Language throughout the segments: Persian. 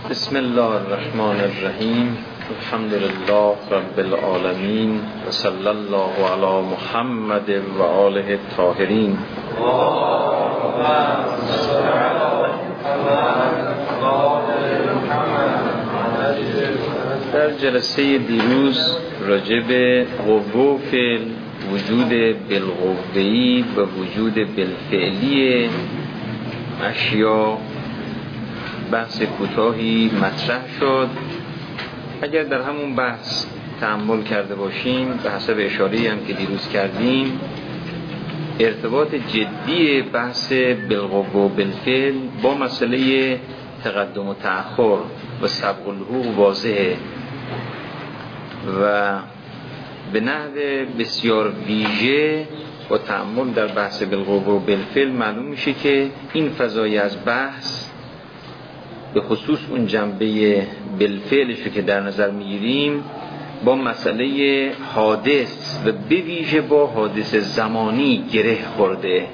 بسم الله الرحمن الرحیم. الحمد لله رب العالمین و صلی الله علی محمد و آله الطاهرین. در جلسه دیروز راجع به قوه و فعل، وجود بالقوه‌ای و وجود بالفعلی اشیا بحث کوتاهی مطرح شد. اگر در همون بحث تأمل کرده باشیم، به حسب اشاره‌ای هم که دیروز کردیم، ارتباط جدی بحث بالقوه و بالفعل با مسئله تقدم و تأخر و سبق الحقوق واضحه و به نحو بسیار ویژه با تأمل در بحث بالقوه و بالفعل معلوم میشه که این فضای از بحث به خصوص اون جنبه بالفعلشو که در نظر میگیریم با مسئله حادث و به ویژه با حادث زمانی گره خورده.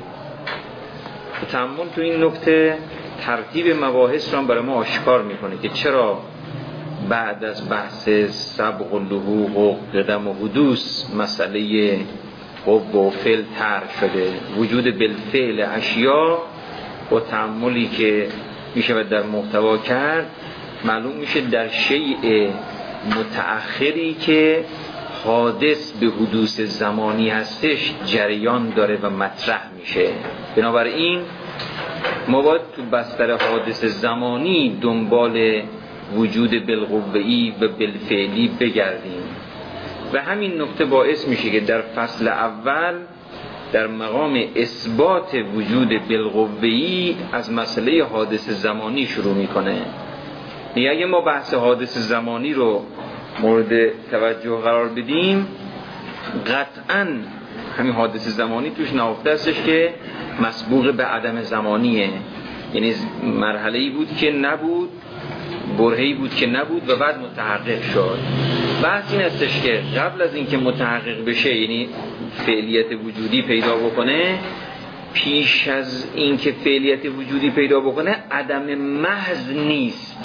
تأمل تو این نکته ترتیب مباحث رو برای ما آشکار میکنه که چرا بعد از بحث سبق الحقوق و قدم و حدوث مسئله قوه و فعل طرح شده. وجود بالفعل اشیا و تأملی که میشه در محتوا کرد معلوم میشه در شیء متأخری که حادث به حدوث زمانی هستش جریان داره و مطرح میشه. بنابراین ما باید تو بستر حادث زمانی دنبال وجود بالقوه‌ای و بالفعلی بگردیم و همین نکته باعث میشه که در فصل اول در مقام اثبات وجود بالقوه‌ای از مسئله حادث زمانی شروع میکنه. یعنی اگه ما بحث حادث زمانی رو مورد توجه قرار بدیم، قطعاً همین حادث زمانی توش نهفته استش که مسبوق به عدم زمانیه. یعنی مرحله‌ای بود که نبود، برهه‌ای بود که نبود و بعد متحقق شد. بحث این استش که قبل از اینکه متحقق بشه، یعنی فعلیت وجودی پیدا بکنه، پیش از اینکه فعلیت وجودی پیدا بکنه عدم محض نیست،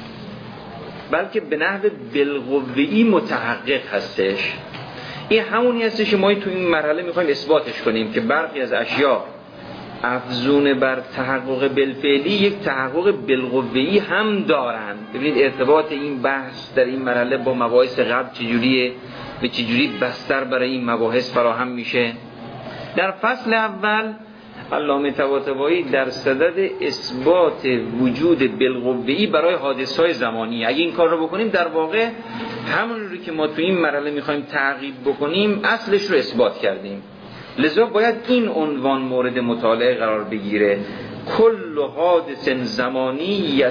بلکه به نحو بالقوه‌ای متحقق هستش. این همونی هستش که ما تو این مرحله میخوایم اثباتش کنیم که برخی از اشیا افزون بر تحقق بالفعلی یک تحقق بالقوه‌ای هم دارن. ببینید ارتباط این بحث در این مرحله با مباحث قبل چجوریه و چجوری بستر برای این مباحث فراهم میشه. در فصل اول علامه طباطبایی در صدد اثبات وجود بالقوه‌ای برای حادثه‌های زمانی. اگه این کار رو بکنیم در واقع همون رو که ما تو این مرحله میخوایم تعقیب بکنیم اصلش رو اثبات کردیم. لذا باید این عنوان مورد مطالعه قرار بگیره: کل حادث زمانی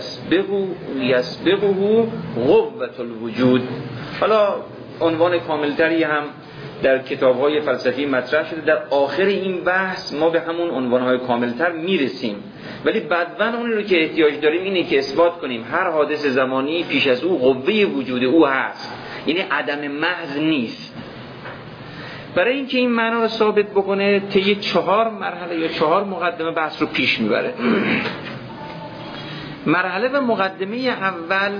یسبقه قوة الوجود. حالا عنوان کاملتری هم در کتاب‌های فلسفی مطرح شده. در آخر این بحث ما به همون عنوان‌های کاملتر میرسیم، ولی بدون اون رو که احتیاج داریم اینه که اثبات کنیم هر حادث زمانی پیش از او قوه وجود او هست، یعنی عدم محض نیست. برای اینکه این معنا رو ثابت بکنه طی 4 مرحله یا 4 مقدمه بحث رو پیش میبره. مرحله و مقدمه اول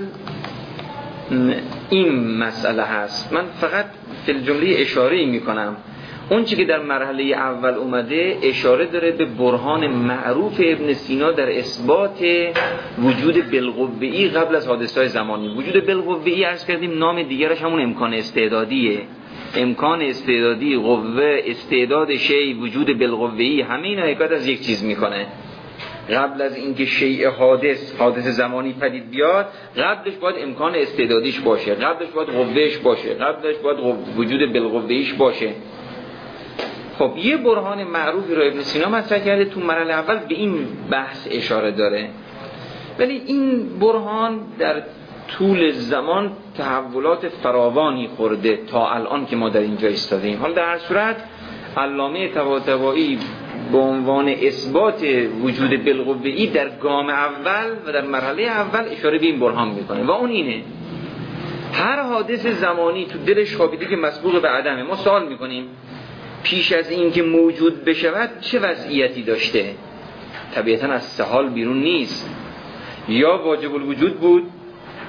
این مسئله هست. من فقط فی الجمله اشاره میکنم. اون چی که در مرحله اول اومده اشاره داره به برهان معروف ابن سینا در اثبات وجود بالقوه‌ای قبل از حادثه‌های زمانی. وجود بالقوه‌ای عرض کردیم نام دیگرش همون امکان استعدادیه. امکان استعدادی، قوه، استعداد شی، وجود بالقوه‌ای، همه اینا حکایت از یک چیز میکنه. قبل از اینکه شیء حادث زمانی پدید بیاد، قبلش باید امکان استعدادیش باشه، قبلش باید قوهش باشه، قبلش باید وجود بالقوه‌ایش باشه. خب یه برهان معروفی رو ابن سینا مطرح کرده تو مرحله اول، به این بحث اشاره داره. ولی این برهان در طول زمان تحولات فراوانی خورده تا الان که ما در اینجا ایستادیم. حالا در هر صورت علامه طباطبایی به عنوان اثبات وجود بالقوه‌ای در گام اول و در مرحله اول اشاره به این برهان میکنه و اون اینه: هر حادث زمانی تو دلش خوابیده که مسبوق به عدمه. ما سوال میکنیم پیش از این که موجود بشود چه وضعیتی داشته؟ طبیعتاً از 3 حال بیرون نیست. یا واجب الوجود بود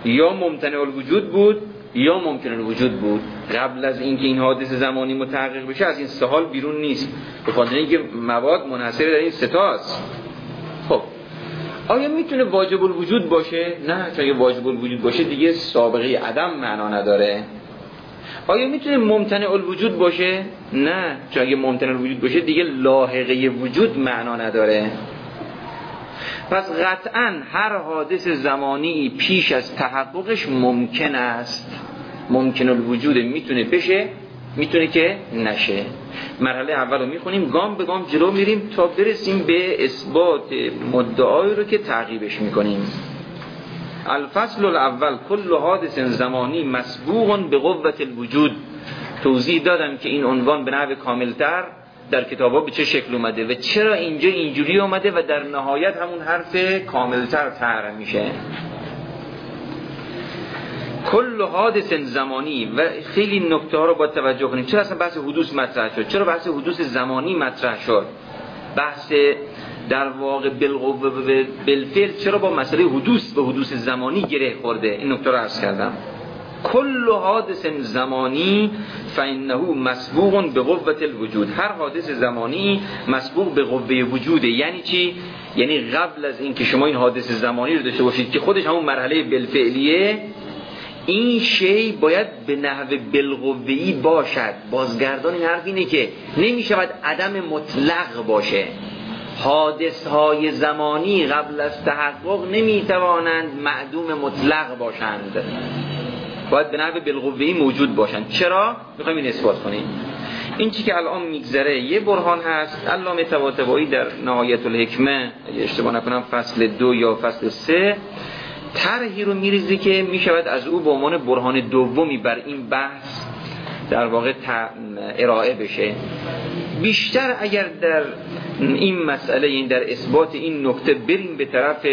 یا ممتنع الوجود بود یا ممکن الوجود بود. قبل از اینکه این حادثه زمانی متحقق بشه از این سه حال بیرون نیست، به خاطر اینکه مواد منحصر در این سه تاست. خب آیا میتونه واجب الوجود باشه؟ نه، چون اگه واجب الوجود باشه دیگه سابقه عدم معنا نداره. آیا میتونه ممتنع الوجود باشه؟ نه، چون اگه ممتنع الوجود باشه دیگه لاحقه وجود معنا نداره. پس قطعاً هر حادث زمانی پیش از تحققش ممکن است، ممکن الوجود میتونه بشه، میتونه که نشه. مرحله اول رو میخونیم، گام به گام جلو میریم تا برسیم به اثبات مدعایی رو که تعقیبش میکنیم. الفصل الاول کل حادث زمانی مسبوق به قوة الوجود. توضیح دادم که این عنوان به نحو کاملتر در کتابا به چه شکل اومده و چرا اینجا اینجوری اومده و در نهایت همون حرف کاملتر طرح میشه. کل حادث زمانی، و خیلی نکته ها رو باید توجه کنیم. چرا اصلا بحث حدوث مطرح شد؟ چرا بحث حدوث زمانی مطرح شد؟ بحث در واقع بالفعل چرا با مسئله حدوث و حدوث زمانی گره خورده؟ این نکته رو عرض کردم. کل حادث زمانی فانه مسبوق به قوة الوجود. هر حادث زمانی مسبوق به قوه وجوده. یعنی چی؟ یعنی قبل از این که شما این حادث زمانی رو داشته باشید که خودش همون مرحله بالفعلیه، این شی باید به نحو بالقوه‌ای باشد. بازگردان این حرف اینه که نمیشود عدم مطلق باشه. حادث های زمانی قبل از تحقق نمیتوانند معدوم مطلق باشند، باید به نحو بالقوه‌ای موجود باشند. چرا؟ میخوایم این اثبات کنیم. این چی که الان میگذره یه برهان هست. علامه طباطبایی در نهایت الحکمه، اشتباه نکنم فصل 2 یا فصل 3، طرحی رو میریزه که میشود از او به عنوان برهان دومی بر این بحث در واقع ارائه بشه. بیشتر اگر در این مسئله، این در اثبات این نکته بریم به طرف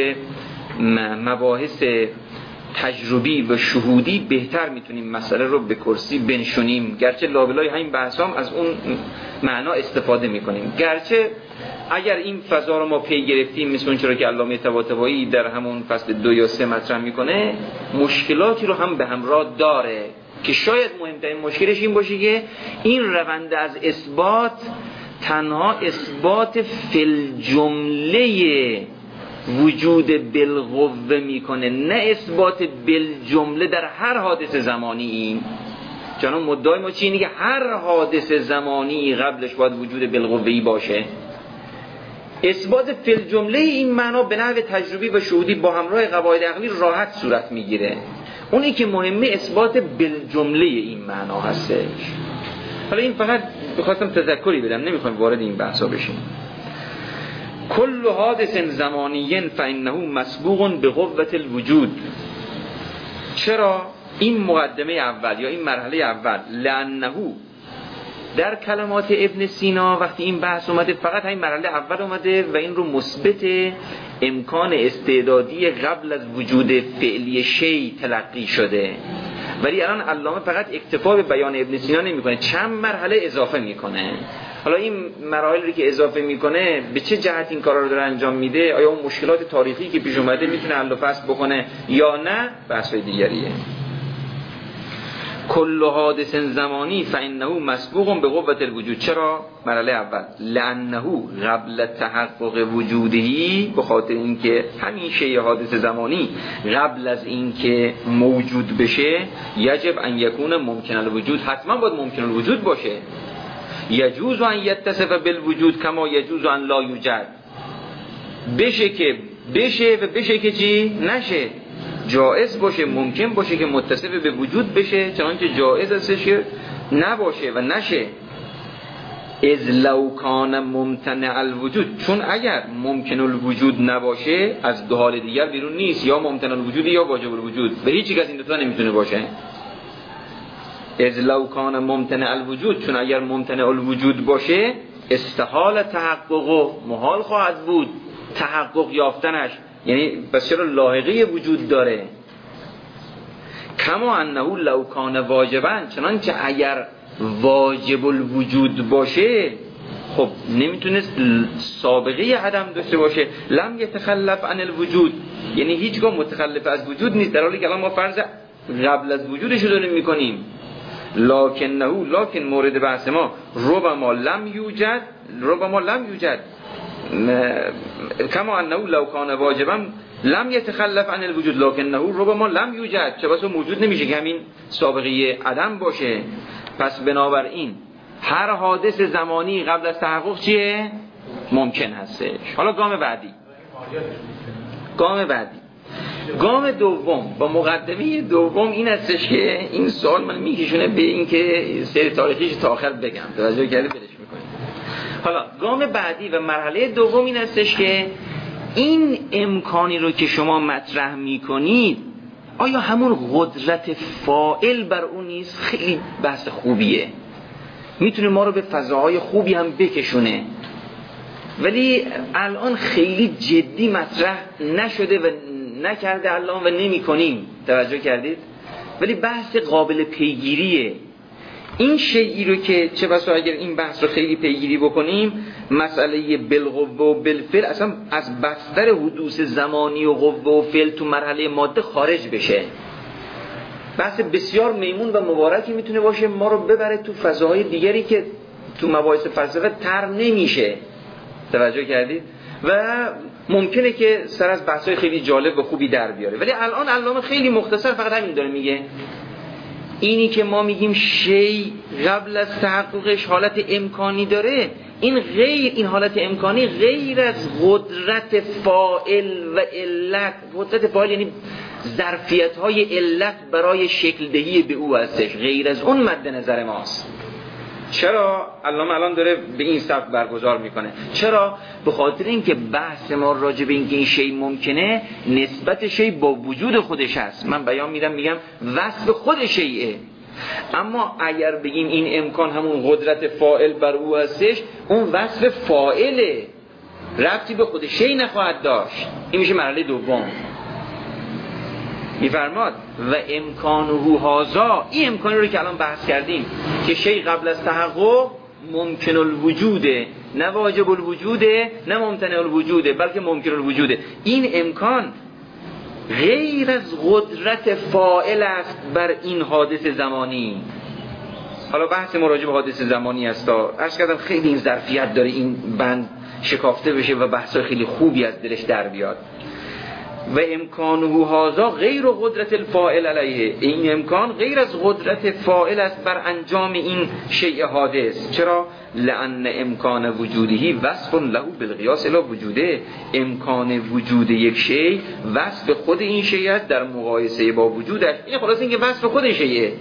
مباحث تجربی و شهودی، بهتر میتونیم مسئله رو به کرسی بنشونیم. گرچه لابلای همین بحثام از اون معنا استفاده میکنیم، گرچه اگر این فضا رو ما پی گرفتیم مثل اون چرا که علامه طباطبایی در همون فصل 2 یا 3 مطرح میکنه، مشکلاتی رو هم به همراه داره که شاید مهمترین مشکلش این باشه که این روند از اثبات تنها اثبات فی الجمله وجود بالقوه میکنه، نه اثبات بالجمله در هر حادث زمانی. چون مدعای ما چی؟ اینه که هر حادث زمانی قبلش باید وجود بالقوه‌ای باشه. اثبات فی الجمله این معنا به نحو تجربی و شهودی با همراه قواعد عقلی راحت صورت میگیره. اونی که مهمه اثبات بالجمله این معنا هستش. حالا این فقط بخواستم تذکری بدم، نمیخوایم وارد این بحثا بشیم. کل حادث زمانی فانه مسبوق به قوة الوجود. چرا؟ این مقدمه اول یا این مرحله اول، لانه در کلمات ابن سینا وقتی این بحث اومده فقط همین مرحله اول اومده و این رو مثبت امکان استعدادی قبل از وجود فعلی شی تلقی شده. ولی الان علامه فقط اکتفا به بیان ابن سینا نمیکنه، چند مرحله اضافه میکنه. حالا این مراحلی که اضافه میکنه به چه جهت این کارا رو داره انجام میده؟ آیا اون مشکلات تاریخی که پیش اومده میتونه حل و فصل بکنه یا نه؟ بحثای دیگریه. کل حادث زمانی فانه مسبوق به قوة الوجود. چرا؟ مرحله اول، لانه قبل تحقق وجودی، به خاطر اینکه همین شی حادث زمانی قبل از اینکه موجود بشه یجب ان یکون ممکن الوجود، حتما باید ممکن الوجود باشه. یجوز ان یتصف بالوجود کما یجوز ان لا یوجد. بشه که بشه و بشه که چی؟ نشه. جائز باشه، ممکن باشه که متصف به وجود بشه، چنانچه جائز استش که نباشه و نشه. اذ لو کان ممتنع الوجود، چون اگر ممکن الوجود نباشه از دو حال دیگر بیرون نیست، یا ممتنع الوجود یا واجب الوجود، به هیچ یک از این دو تا نمیتونه باشه. اذ لو کان ممتنع الوجود، چون اگر ممتنع الوجود باشه استحال تحقق، محال خواهد بود تحقق یافتنش، یعنی بس چرا لاحقه وجود داره. کما انه لو کان واجبا، چنانچه اگر واجب الوجود باشه، خب خب نمیتونست سابقه عدم داشته باشه. لم یتخلف عن الوجود، یعنی هیچگاه متخلف از وجود نیست، در حالی که الان ما فرض قبل از وجودش رو داریم میکنیم. لکن مورد بحث ما ربما لم یوجد کما انه لو کان واجبا لم یتخلف عن الوجود لکنه ربما لم یوجد، چه بسا موجود نمیشه که همین سابقه عدم باشه. پس بنابراین هر حادث زمانی قبل از تحقق چیه؟ ممکن هستش. حالا گام دوم با مقدمه دوم این هستش که این سوال من میکشونه به این که سری تاریخیش تا آخر بگم، توجه کردی بلش میکنید. حالا گام بعدی و مرحله دوم این هستش که این امکانی رو که شما مطرح میکنید آیا همون قدرت فاعل بر اون نیست؟ خیلی بحث خوبیه، میتونه ما رو به فضاهای خوبی هم بکشونه، ولی الان خیلی جدی مطرح نشده و نکرده الان و نمی کنیم، توجه کردید؟ ولی بحث قابل پیگیریه. این شیئی رو که چه بسا اگر این بحث رو خیلی پیگیری بکنیم، مسئله بالقوه و بالفعل اصلا از بستر حدوث زمانی و قوه و فعل تو مرحله ماده خارج بشه. بحث بسیار میمون و مبارکی میتونه باشه، ما رو ببره تو فضاهای دیگری که تو مباحث فلسفه تر نمیشه، توجه کردید؟ و ممکنه که سر از بحثای خیلی جالب و خوبی در بیاره. ولی الان علامه خیلی مختصر فقط همین داره میگه، اینی که ما میگیم شی قبل از تحققش حالت امکانی داره، این حالت امکانی غیر از قدرت فاعل و علت، قدرت فاعل یعنی ظرفیت‌های علت برای شکل دهی به او هستش، غیر از اون مد نظر ماست. چرا علامه الان داره به این سبک برگزار میکنه؟ چرا؟ به خاطر اینکه بحث ما راجع به اینکه این شی ممکنه نسبت شی با وجود خودش هست. من بیان میگم وصف خود شیئه، اما اگر بگیم این امکان همون قدرت فاعل بر او هستش، اون وصف فاعله، ربطی به خود شی نخواهد داشت. این میشه مرحله دوم. میفرماد و امکانه هازا، این امکانی رو که الان بحث کردیم که شی قبل از تحقق ممکن الوجوده، نه واجب الوجوده، نه ممتنع الوجوده، بلکه ممکن الوجوده. این امکان غیر از قدرت فاعل است بر این حادث زمانی. حالا بحث مراجعه به حادث زمانی است تا عرض کردم خیلی این ظرفیت داره این بند شکافته بشه و بحثای خیلی خوبی از دلش در بیاد. و امکانه هازا غیر قدرت الفاعل علیه، این امکان غیر از قدرت فاعل است بر انجام این شیء حادث. چرا؟ لأن امکان وجودی وصف له بالقیاس الی وجوده، امکان وجود یک شیء وصف خود این شیء است در مقایسه با وجودش. این خلاص این که وصف خود شیء،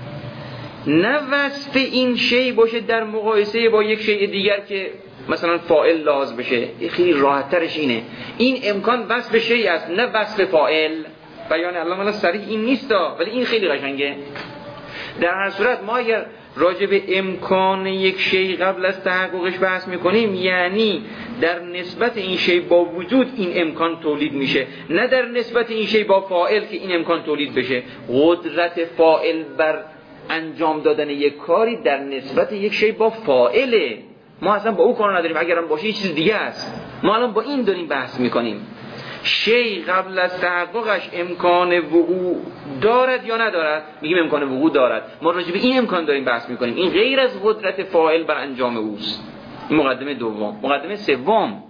نه وصف این شیء باشه در مقایسه با یک شیء دیگر که مثلا فاعل لازم بشه. خیلی راحت ترش اینه، این امکان وصف شیء است نه وصف فاعل. بیان علامه صریح این نیست، ولی این خیلی قشنگه. در هر صورت ما اگر راجع به امکان یک شیء قبل از تحققش بحث میکنیم، یعنی در نسبت این شیء با وجود این امکان تولید میشه، نه در نسبت این شیء با فاعل که این امکان تولید بشه. قدرت فاعل بر انجام دادن یک کاری در نسبت یک شیء با فاعله، ما اصلا با او کار نداریم، اگرم باشه یه چیز دیگه است. ما الان با این داریم بحث میکنیم، شیء قبل از تحققش امکان وقوع دارد یا ندارد؟ میگیم امکان وقوع دارد. ما راجع به این امکان داریم بحث میکنیم، این غیر از قدرت فاعل بر انجام اوست. این مقدمه دوم. مقدمه سوم،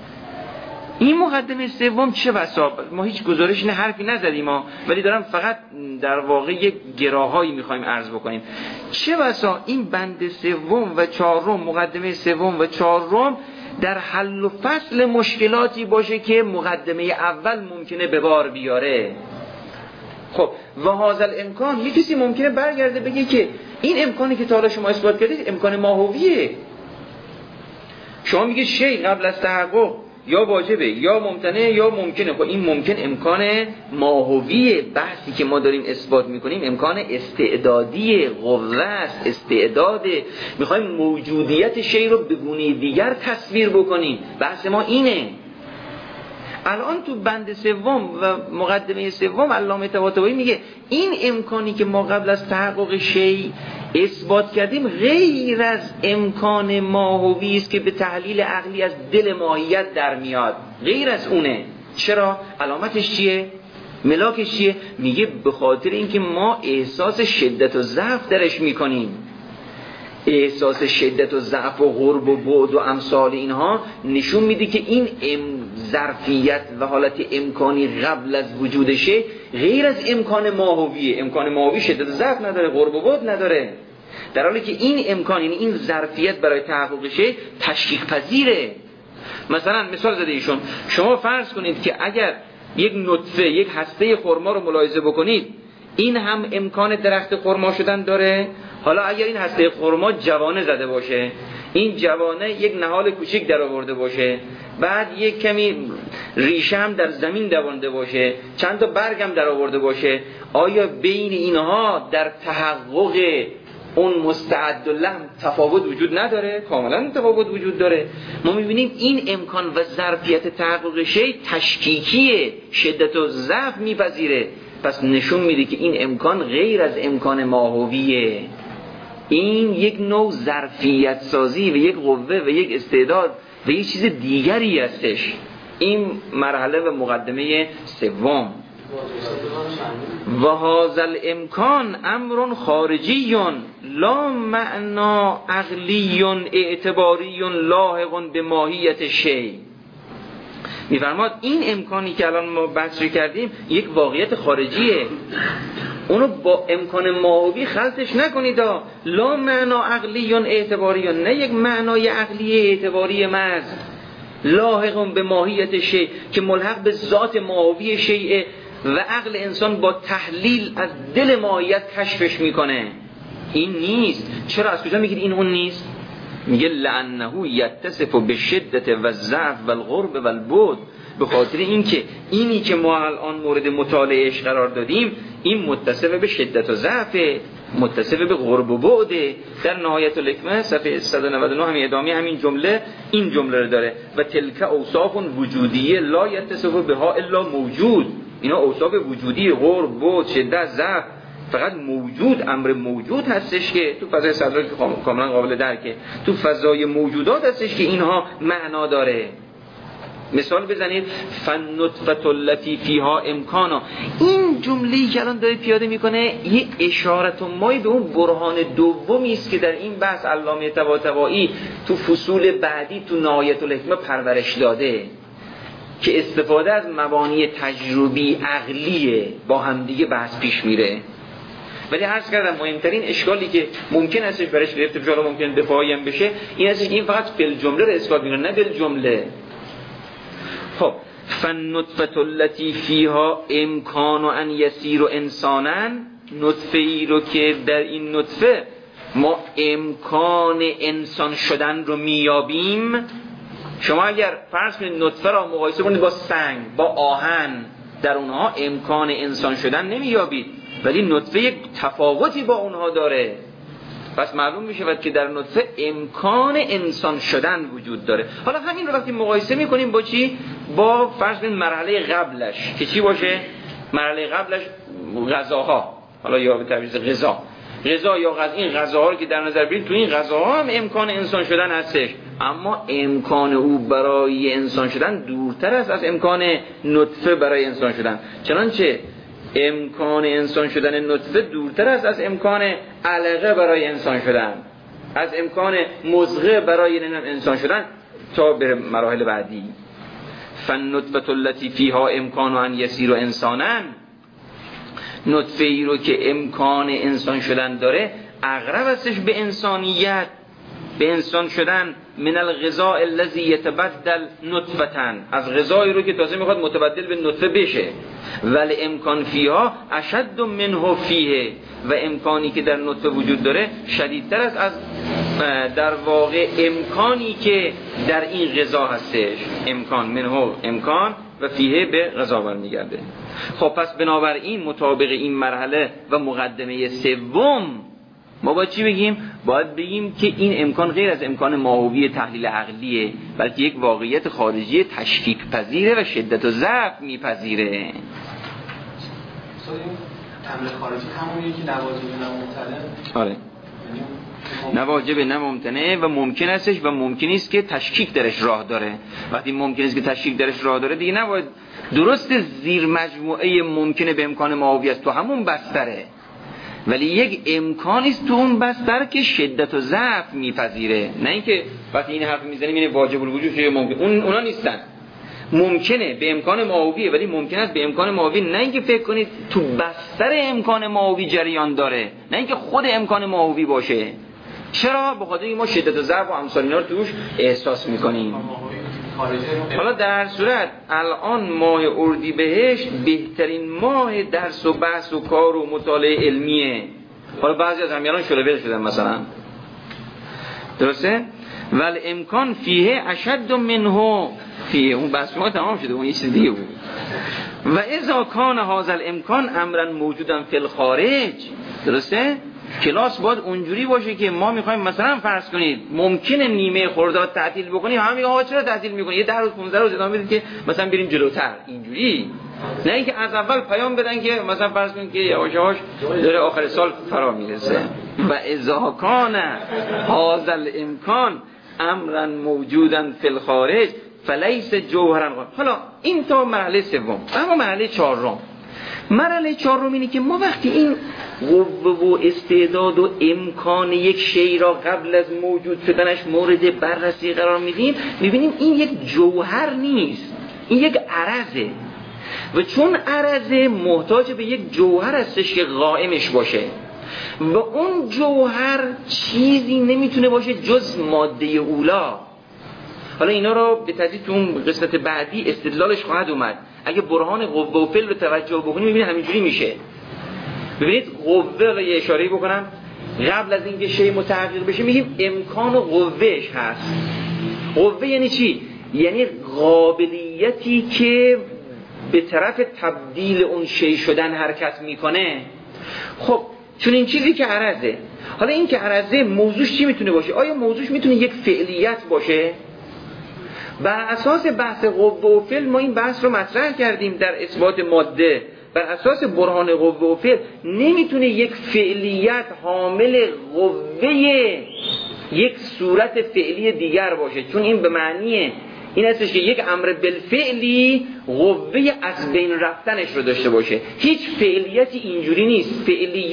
این مقدمه سوم چه بسا ما هیچ گزارش نه حرفی نزدیم ما، ولی دارم فقط در واقع یک گراهایی میخوایم عرض بکنیم. چه بسا این بند سوم و چهارم، مقدمه سوم و چهارم در حل و فصل مشکلاتی باشه که مقدمه اول ممکنه به بار بیاره. خب و هذا الامکان، یه کسی ممکنه برگرده بگه که این امکانی که تا حالا شما اثبات کردید امکان ماهویه. شما میگه شیء قبل از تحقق یا واجبه یا ممتنع یا ممکنه. خب این ممکن امکان ماهویه. بحثی که ما داریم اثبات میکنیم امکان استعدادی، قوه است، استعداده. میخوایم موجودیت شیء رو به گونه دیگر تصویر بکنیم. بحث ما اینه. الان تو بند سوم و مقدمه سوم علامه طباطبایی میگه این امکانی که ما قبل از تحقق شیء اثبات کردیم غیر از امکان ماهوی است که به تحلیل عقلی از دل ماهیت در میاد، غیر از اونه. چرا؟ علامتش چیه؟ ملاکش چیه؟ میگه به خاطر اینکه ما احساس شدت و ضعف درش میکنیم. احساس شدت و ضعف و غرب و بعد و امثال اینها نشون میده که این ظرفیت و حالت امکانی قبل از وجودشه غیر از امکان ماهویه. امکان ماهوی شدت و ضعف نداره، غرب و بعد نداره، در حالی که این امکان، یعنی این ظرفیت برای تحققشه تشکیک پذیره. مثلا مثال زده ایشون، شما فرض کنید که اگر یک نطفه، یک هسته خرما رو ملاحظه بکنید، این هم امکان درخت خرما شدن داره. حالا اگر این هسته خرما جوانه زده باشه، این جوانه یک نهال کوچیک در آورده باشه، بعد یک کمی ریشه هم در زمین دوانده باشه، چند تا برگ هم در آورده باشه، آیا بین اینها در تحقق اون مستعد اللحم تفاوت وجود نداره؟ کاملا تفاوت وجود داره. ما میبینیم این امکان و ظرفیت تحقق شی تشکیکیه، شدت و ضعف میپذیره. پس نشون میده که این امکان غیر از امکان ماهویه. این یک نوع ظرفیت سازی و یک قوه و یک استعداد و یک چیز دیگری هستش. این مرحله و مقدمه سوم. و هذا الامکان امر خارجی لا معنا عقلی اعتباری لاحق به ماهیت شیء. میفرماد این امکانی که الان ما بحث کردیم یک واقعیت خارجیه، اونو با امکان ماهوی خلطش نکنید. لا معنا عقلی اعتباری، نه یک معنای عقلی اعتباری محض، لاحق به ماهیت شیء که ملحق به ذات ماهوی شیء و عقل انسان با تحلیل از دل ماهیت کشفش میکنه. این نیست. چرا؟ از کجا میگید این اون نیست؟ میگه لعنه یتصف بالشدت و الضعف و الغرب و البعد، به خاطر اینکه اینی که ما الان مورد مطالعهش قرار دادیم این متصف به شدت و ضعف، متصف به غرب و بعد. در نهایت الحکمه صفحه 199 همین ادامه همین جمله این جمله رو داره، و تلک اوصاف وجودیه لا یتصف بها الا موجود. اینا اوصاف وجودی، غرب، بعد، شدت، ضعف، فقط موجود، امر موجود هستش که تو فضای صدرک کاملا قابل درکه، تو فضای موجودات هستش که اینها معنا داره. مثال بزنید، فالنطفة التي فيها امکانا. این جمله‌ای که الان داره پیاده میکنه یه اشارت و مای به اون برهان دومی است که در این بحث علامه طباطبایی تو فصول بعدی تو نهایت الحکمه پرورش داده، که استفاده از مبانی تجربی عقلیه با همدیگه بحث پیش میره. ولی عرض کردم مهمترین اشکالی که ممکن هستش برش گرفته بشه، حالا ممکن دفاعی هم بشه، این هستش که این فقط فل جمله رو اثبات میکنه، نه بل جمله. خب فالنطفة التي فيها امکان ان یسیر انسانا، نطفه ای رو که در این نطفه ما امکان انسان شدن رو میابیم. شما اگر فرض کنید نطفه را مقایسه کنید با سنگ، با آهن، در اونها امکان انسان شدن نمیابید، ولی نطفه یک تفاوتی با اونها داره. پس معلوم میشه که در نطفه امکان انسان شدن وجود داره. حالا همین رو وقتی مقایسه میکنیم با چی؟ با فرض کنید مرحله قبلش که چی باشه؟ مرحله قبلش غذاها، حالا یا به تعبیر غذا یا این غذاها رو که در نظر بگیرید، تو این غذاها هم امکان انسان شدن هستش، اما امکان او برای انسان شدن دورتر است از امکان نطفه برای انسان شدن. چنانچه امکان انسان شدن نطفه دورتر است از امکان علقه برای انسان شدن، از امکان مضغه برای انسان شدن تا به مراحل بعدی. فالنطفة التي فيها امکان ان یسیر انسانا، نطفه ای رو که امکان انسان شدن داره اقرب استش به انسانیت، به انسان شدن، من الغذاء الذي يتبدل نطفة، از غذایی رو که تازه میخواد متبدل به نطفه بشه. ولی امکان فیها اشد منه فیه، و امکانی که در نطفه وجود داره شدیدتر است از در واقع امکانی که در این غذا هستش. امکان منه امکان و فیه به غذا برمیگرده. خب پس بنابراین مطابق این مرحله و مقدمه سوم ما باید چی بگیم؟ باید بگیم که این امکان غیر از امکان ماهوی تحلیل عقلیه، بلکه یک واقعیت خارجی تشکیک پذیره و شدت و ضعف میپذیره. امر خارجی همونیه که لوازم محترم. آره. نه واجبه نه ممکنه و ممکن استش و ممکنی است که تشکیک درش راه داره. وقتی ممکن است که تشکیک درش راه داره دیگه نباید، درست زیر مجموعه ممکنه به امکان معاوی است تو همون بستره، ولی یک امکانی است تو اون بستر که شدت و ضعف میپذیره، نه اینکه وقتی این حرف میزنیم اینه واجب الوجود شده ممکن، اونا نیستن. ممکنه به امکان معاویه ولی ممکن است به امکان معاوی، نه اینکه فکر کنید تو بستر امکان معاوی جریان داره، نه اینکه خود امکان معاوی باشه. چرا؟ به خاطر اینکه ما شدت و ضعف و امثال اینا رو توش احساس میکنیم. حالا در صورت الان ماه اردیبهشت بهترین ماه درس و بحث و کار و مطالعه علمیه. حالا بعضی از همیانان شلوغ شدن مثلا، درسته؟ ول امکان فیه اشد منه فیه، اون بحث ما تمام شده، اون یه چیز دیگه بود. و اذا کان هذا الامکان امرا موجودا فی الخارج، درسته؟ کلاس باید اونجوری باشه که ما میخوایم مثلا فرض کنید ممکنه نیمه خرداد تعطیل بکنیم، همه میگن آقا چرا تعطیل میکنی؟ یه 10 روز 15 روز ادامه بدید که مثلا بریم جلوتر، اینجوری. نه اینکه از اول پیام بدن که مثلا فرض کنید که یواش یواش داره آخر سال فرا میرسه. و اذا کان هذا الامکان امرا موجودا فی الخارج فلیس جوهرا. حالا این تا مرحله سوم. اما مرحله چهارم، مرحله چهارم اینه که ما وقتی این قوه و استعداد و امکان یک شی را قبل از موجود شدنش مورد بررسی قرار میدیم، میبینیم این یک جوهر نیست، این یک عرضه. و چون عرضه محتاج به یک جوهر هستش که قائمش باشه، و اون جوهر چیزی نمیتونه باشه جز ماده اولا. حالا اینا رو به تدریج تو اون قسمت بعدی استدلالش خواهد اومد. اگه برهان قوه و فعل رو توجه بکنیم میبینید همینجوری میشه. ببینید قوه رو یه اشاره‌ای بکنم، قبل از اینکه شی متحقق بشه میگیم امکان قوهش هست. قوه یعنی چی؟ یعنی قابلیتی که به طرف تبدیل اون شی شدن حرکت میکنه. خب چون این چیزی که عرضه، حالا این که عرضه موضوعش چی میتونه باشه؟ آیا موضوعش میتونه یک فعلیت باشه؟ بر اساس بحث قوه و فعل ما این بحث رو مطرح کردیم در اثبات ماده. بر اساس برهان قوه و فعل نمیتونه یک فعلیت حامل قوه یک صورت فعلی دیگر باشه، چون این به معنی این هستش که یک امر بالفعلی قوه از بین رفتنش رو داشته باشه. هیچ فعلیتی اینجوری نیست.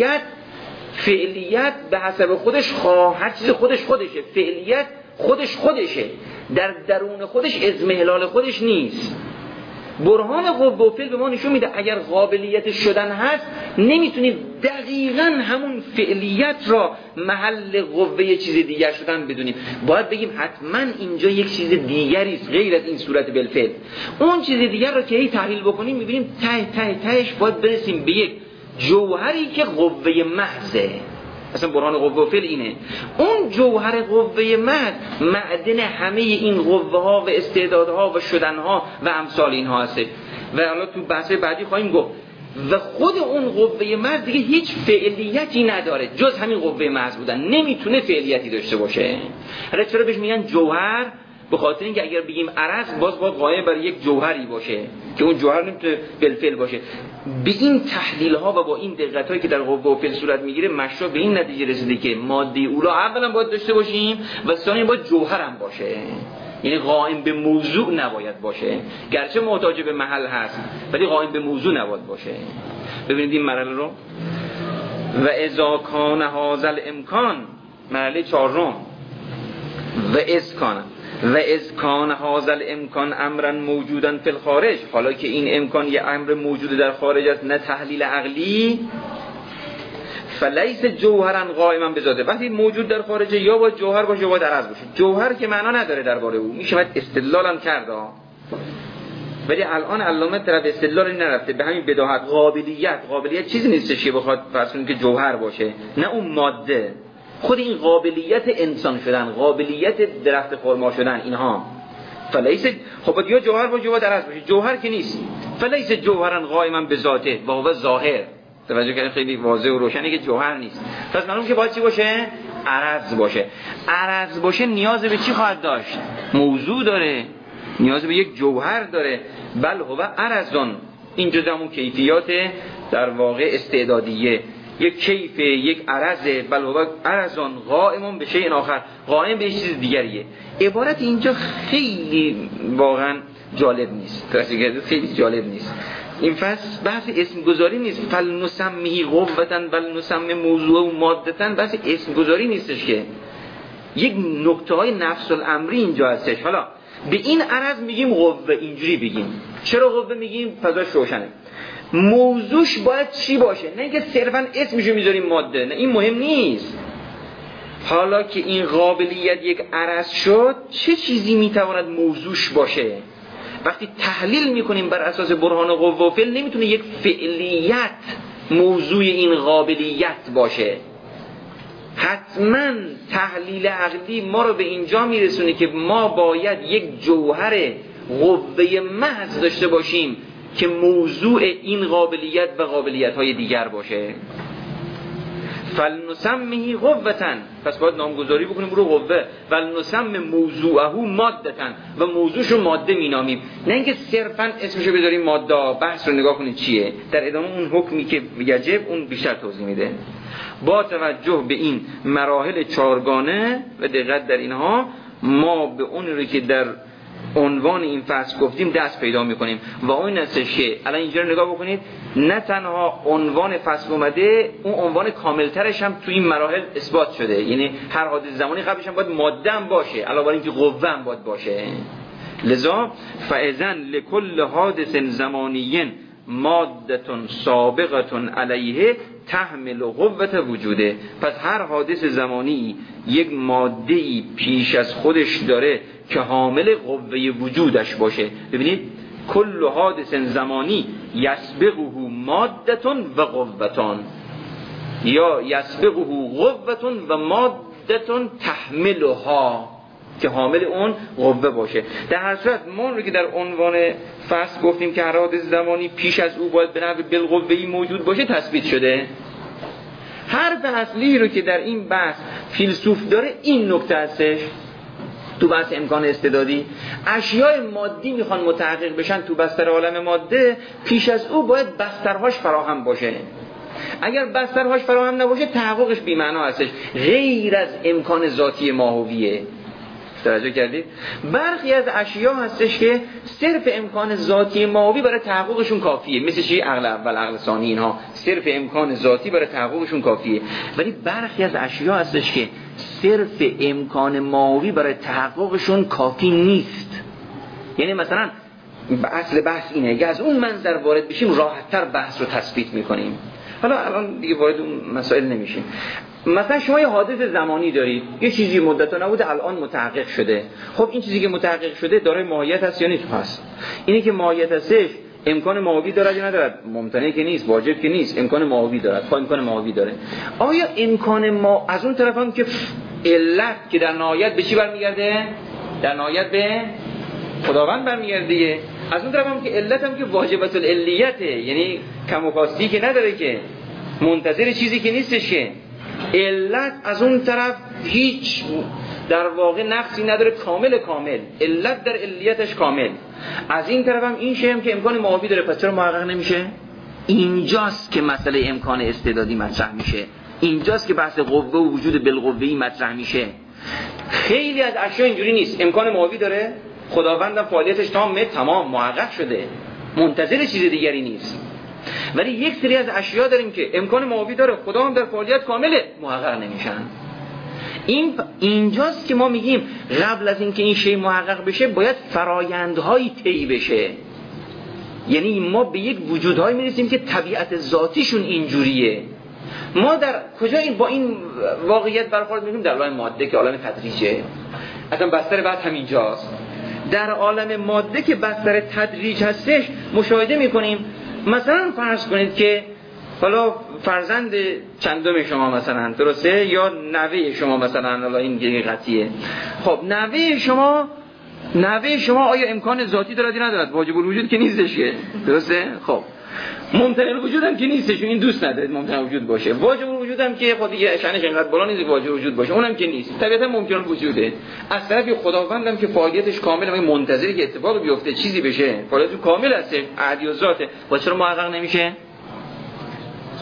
فعلیت به حسب خودش هر چیز خودشه. فعلیت خودشه، در درون خودش اضمحلال خودش نیست. برهان قوه و فعل به ما نشون میده اگر قابلیت شدن هست نمیتونیم دقیقاً همون فعلیت را محل قوه چیز دیگر شدن بدونیم. باید بگیم حتما اینجا یک چیز دیگری است غیر از این صورت بالفعل. اون چیز دیگر رو که هی تحلیل بکنیم میبینیم تهش باید برسیم به یک جوهری که قوه محضه. اصلا برهان قوه و فعل اینه. اون جوهر قوه معدن همه این قوه ها و استعدادها و شدنها و امثال اینها هست. و حالا تو بحث بعدی خواهیم گفت و خود اون قوه محض دیگه هیچ فعلیتی نداره جز همین قوه محض بودن، نمیتونه فعلیتی داشته باشه. حالا چرا بهش میگن جوهر؟ به خاطر اینکه اگر بگیم عرض باید قائم بر یک جوهری باشه که اون جوهر نمیتونه بالفعل باشه. به این تحلیل ها و با این دقت هایی که در قوه و فعل صورت میگیره مشروع به این نتیجه رسیده که ماده اولا اولا باید داشته باشیم و ثانیا باید جوهر هم باشه، یعنی قائم به موضوع نباید باشه، گرچه محتاج به محل هست ولی قائم به موضوع نباید باشه. ببینید این مرحله رو. و اذا کان هذا الامکان، مرحله چهارم، و اذ کان هذا الامکان امرا موجودا فی الخارج، حالا که این امکان یه امر موجود در خارج است نه تحلیل عقلی، فلیس جوهرا قائما بذاته. وقتی موجود در خارجه یا باید جوهر باشه یا باید عرض باشه. جوهر که معنا نداره درباره او، میشه باید استدلال هم کرد، ولی الان علامه طرف استدلال نرفته به همین بداهت. قابلیت چیزی نیستش که بخواد فرض کنیم که جوهر باشه، نه اون ماده، خود این قابلیت انسان شدن، قابلیت درخت خرما شدن، اینها. فلیس، خب یا جوهر باشه یا عرض باشه. جوهر که نیست. فلیس جوهرا قائما بذاته و هو ظاهر. توجه کردید؟ خیلی واضح و روشنه که جوهر نیست. پس معلومه که باید چی باشه؟ عرض باشه. عرض باشه نیاز به چی خواهد داشت؟ موضوع داره، نیاز به یک جوهر داره. بل هو عرضون، این جزء همون کیفیات در واقع استعدادیه. یک کیف، یک عرض، بل هو عرضان قائم به شیء آخر، قائم به چیز دیگریه. عبارت اینجا خیلی واقعا جالب نیست، خیلی جالب نیست. این فصل بحث اسم گذاری نیست، فلنسمه قوتن فلنسمه موضوع و مادتن، بحث اسم گذاری نیستش که یک نکته های نفس الامری اینجا هستش. حالا به این عرض میگیم قوه، اینجوری بگیم. چرا قوه میگیم؟ فضاش روشنه. موضوعش باید چی باشه؟ نه اینکه صرفا اسمشو میذاریم ماده، نه این مهم نیست. حالا که این قابلیت یک عرض شد، چه چیزی میتواند موضوعش باشه؟ وقتی تحلیل میکنیم بر اساس برهان قوه و فعل، نمیتونه یک فعلیت موضوع این قابلیت باشه. حتما تحلیل عقلی ما رو به اینجا میرسونه که ما باید یک جوهر قوه محض داشته باشیم که موضوع این قابلیت و قابلیت‌های دیگر باشه. فلنسمه قوتن، پس باید نامگذاری بکنیم رو قوه. ولنسم موضوعه مادتن، و موضوعش رو ماده مینامیم، نه اینکه صرفا اسمشو بذاریم ماده. بحث رو نگاه کنید چیه. در ادامه اون حکمی که یجب اون بیشتر توضیح میده. با توجه به این مراحل چارگانه و دقت در اینها، ما به اون رو که در عنوان این فصل گفتیم دست پیدا میکنیم و اون هستش که الان اینجا رو نگاه بکنید، نه تنها عنوان فصل اومده، اون عنوان کاملترش هم توی این مراحل اثبات شده. یعنی هر حادثه زمانی قبلش هم باید ماده هم باشه، علاوه بر اینکه قوه هم باید باشه. لذا فاذن لكل حادث زمانی مادتون سابقتون علیه تحمل قوت وجوده. پس هر حادث زمانی یک ماده‌ای پیش از خودش داره که حامل قوه وجودش باشه. ببینید کل حادث زمانی یسبقه مادتون و قوتون، یا یسبقه قوتون و مادتون تحملها، که حامل اون قوه باشه. در هر صورت ما رو که در عنوان فصل گفتیم که هر حادث زمانی پیش از او باید به نحو بالقوه‌ای موجود باشه، تثبیت شده. حرف اصلی رو که در این بحث فیلسوف داره این نکته هستش. تو بحث امکان استعدادی، اشیاء مادی میخوان متحقق بشن تو بستر عالم ماده، پیش از او باید بسترهاش فراهم باشه. اگر بسترهاش فراهم نباشه، تحققش بی‌معنا هستش، غیر از امکان ذاتی ماهویه. توجه کردید؟ برخی از اشیاء هستش که صرف امکان ذاتی ماهوی برای تحققشون کافیه، مثل چی؟ عقل اول، عقل ثانی، اینها صرف امکان ذاتی برای تحققشون کافیه. ولی برخی از اشیاء هستش که صرف امکان ماهوی برای تحققشون کافی نیست. یعنی مثلا اصل بحث اینه که از اون منظر وارد بشیم راحت‌تر بحث رو تثبیت می‌کنیم. حالا الان دیگه وارد اون مسائل نمیشیم. مثلا شما یه حادث زمانی دارید، یه چیزی مدت نبوده الان متحقق شده. خب این چیزی که متحقق شده دارای ماهیت هست یا نیست؟ هست. اینی که ماهیت هستش امکان ماهوی دارد یا ندارد؟ ممتنع که نیست، واجب که نیست، امکان ماهوی دارد. خب امکان ماهوی داره. آیا امکان ما از اون طرف هم که علت که در نهایت به چی برمیگرده؟ در نهایت به خداوند برمیگرده. از اون طرف هم که علت هم که واجبت العلیته، یعنی کم و کاستی که نداره، که منتظر چیزی که نیستش، که علت از اون طرف هیچ در واقع نقصی نداره، کامل علت در علیتش کامل. از این طرف هم این شی هم که امکان ماهوی داره، پس چرا محقق نمیشه؟ اینجاست که مسئله امکان استعدادی مطرح میشه، اینجاست که بحث قوه و وجود بالقوه‌ای مطرح میشه. خیلی از اشیاء اینجوری نیست، امکان ماهوی داره، خداوندم فعالیتش تمام محقق شده، منتظر چیز دیگری نیست. ولی یک سری از اشیاء داریم که امکان ماهوی داره، خدا هم در فعالیت کامله، محقق نمیشن. اینجاست که ما میگیم قبل از اینکه این شی محقق بشه باید فرایندهایی طی بشه. یعنی ما به یک وجودهایی میرسیم که طبیعت ذاتیشون اینجوریه. ما در کجا با این واقعیت برخورد میکنیم؟ در عالم ماده که عالم تدریجه. اصلا بستر بعد همینجاست. در عالم ماده که بستر تدریج هستش مشاهده میکنیم. مثلا فرض کنید که حالا فرزند چندم شما مثلا، درسته؟ یا نوه شما مثلا، حالا این قطعیه. خب نوه شما آیا امکان ذاتی دارد یا ندارد؟ واجب الوجود که نیستش که، درسته؟ خب ممتنع الوجود هم که نیستش، این دوست ندارید ممتنع الوجود باشه. واجب الوجود هم که خود دیگه شأنش اینقدر بالا نیست واجب الوجود باشه، اونم که نیست، طبیعتا ممکن الوجوده. از طرفی خداوندم که فعالیتش کامله، منتظری که اتفاق بیفته، چیزی بشه، فعالیتش کامل است، احدی و ذاته، با چرا محقق نمیشه؟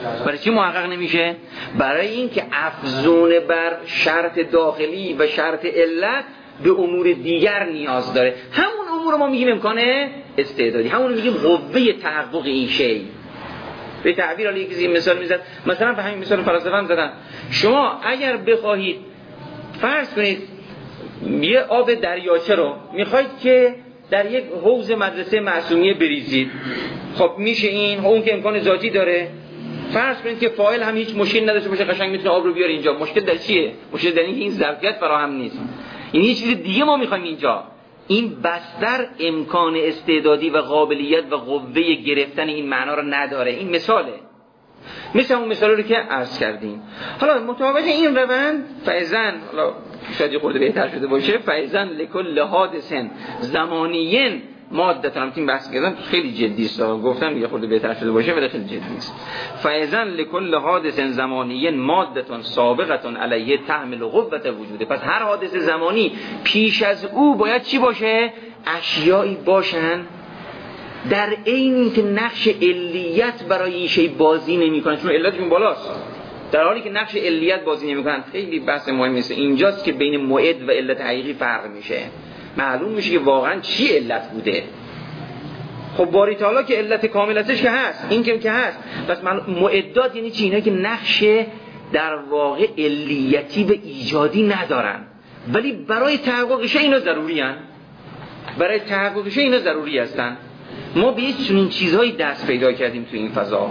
برای چی محقق نمیشه؟ برای این که افزون بر شرط داخلی و شرط علت به امور دیگر نیاز داره. همون امور ما میگیم امکان استعدادی، همون میگیم قوه تحقق این شی. به تعبیر حالا یکی مثال میزد، مثلا به همین مثال فلسفه هم زدن، شما اگر بخواهید فرض کنید یه آب دریاچه رو میخواید که در یک حوض مدرسه معصومیه بریزید، خب میشه این؟ اون که امکان ذاتی داره. فرض کنید که فاعل هم هیچ مشکلی نداشته باشه، قشنگ میتونه آب رو بیاره اینجا. مشکل در چیه؟ مشکل در اینکه این ظرفیت فراهم نیست. این یه چیز دیگه ما میخوایم اینجا. این بستر امکان استعدادی و قابلیت و قوه گرفتن این معنا رو نداره. این مثاله، مثل اون مثالی رو که عرض کردیم. حالا مطابق این روند فایزن، حالا شاید یه خورده بهتر شده باشه، فایزن لکل حادث زمانیین مادتون. هم تیم بحث کردم خیلی جدی است، گفتم یه خورده بهتر شده باشه ولی خیلی جدی است. فایزن لکل حادث زمانیین مادتون سابقتون علیه تحمل قوت وجوده. پس هر حادث زمانی پیش از او باید چی باشه؟ اشیایی باشن در عین که نقش علیت برای این شی بازی نمی‌کنه، چون علتشون بالاست، در حالی که نقش علیت بازی نمی‌کنن. خیلی بحث مهمی است. اینجاست که بین موعد و علت حقیقی فرق میشه، معلوم میشه که واقعا چی علت بوده. خب باری تعالی که علت کامل ازش که هست، این که هست، پس موعدات یعنی چی؟ اینا که نقش در واقع علیتی و ایجادی ندارن، ولی برای تحققش اینا ضروری هستن، برای تحققش اینا ضروری هستن. ما به این چیزهایی دست پیدا کردیم تو این فضا.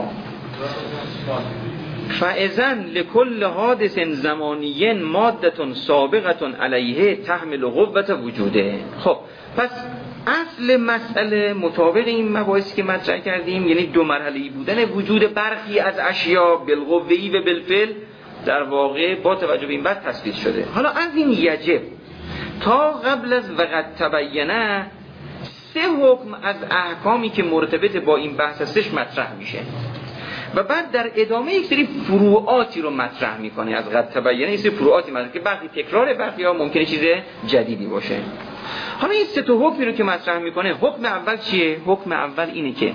فاذن لکل حادث زمانیٍ مادتون سابقتون علیه تحمل قوت وجوده. خب پس اصل مسئله مطابق این مباحثی که مطرح کردیم، یعنی دو مرحله‌ای بودن وجود برخی از اشیا بالقوه‌ای و بالفعل، در واقع با توجه به این بحث تثبیت شده. حالا از این یجب تا قبل از وقت تبینه سه حکم از احکامی که مرتبط با این بحث هستش مطرح میشه و بعد در ادامه یک سری فروعاتی رو مطرح میکنه. از قد تبینه یک سری فروعاتی مطرح که برخی تکراره، برخی ها ممکنه چیز جدیدی باشه. حالا این سه تا حکمی رو که مطرح میکنه، حکم اول چیه؟ حکم اول اینه که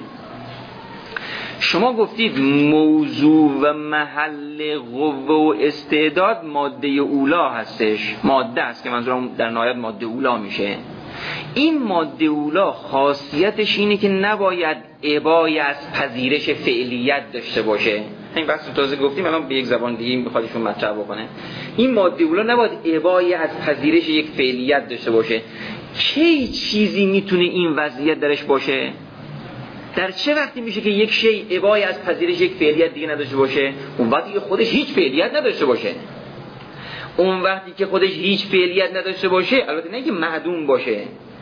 شما گفتید موضوع و محل قوه و استعداد ماده اولا هستش، ماده است که منظورم در نهایت ماده اولا میشه. این ماده اولا خاصیتش اینه که نباید ابای از پذیرش فعلیت داشته باشه. این بحث رو تازه گفتیم، الان به یک زبان دیگه میخواد ایشون مطرح بکنه. این ماده اولا نباید ابای از پذیرش یک فعلیت داشته باشه. چه چیزی میتونه این وضعیت درش باشه؟ در چه وقتی میشه که یک شی ابای از پذیرش یک فعلیت دیگه نداشته باشه؟ اون وقتی که خودش هیچ فعلیت نداشته باشه. اون وقتی که خودش هیچ فعلیت نداشته باشه، البته نه که معدوم باشه،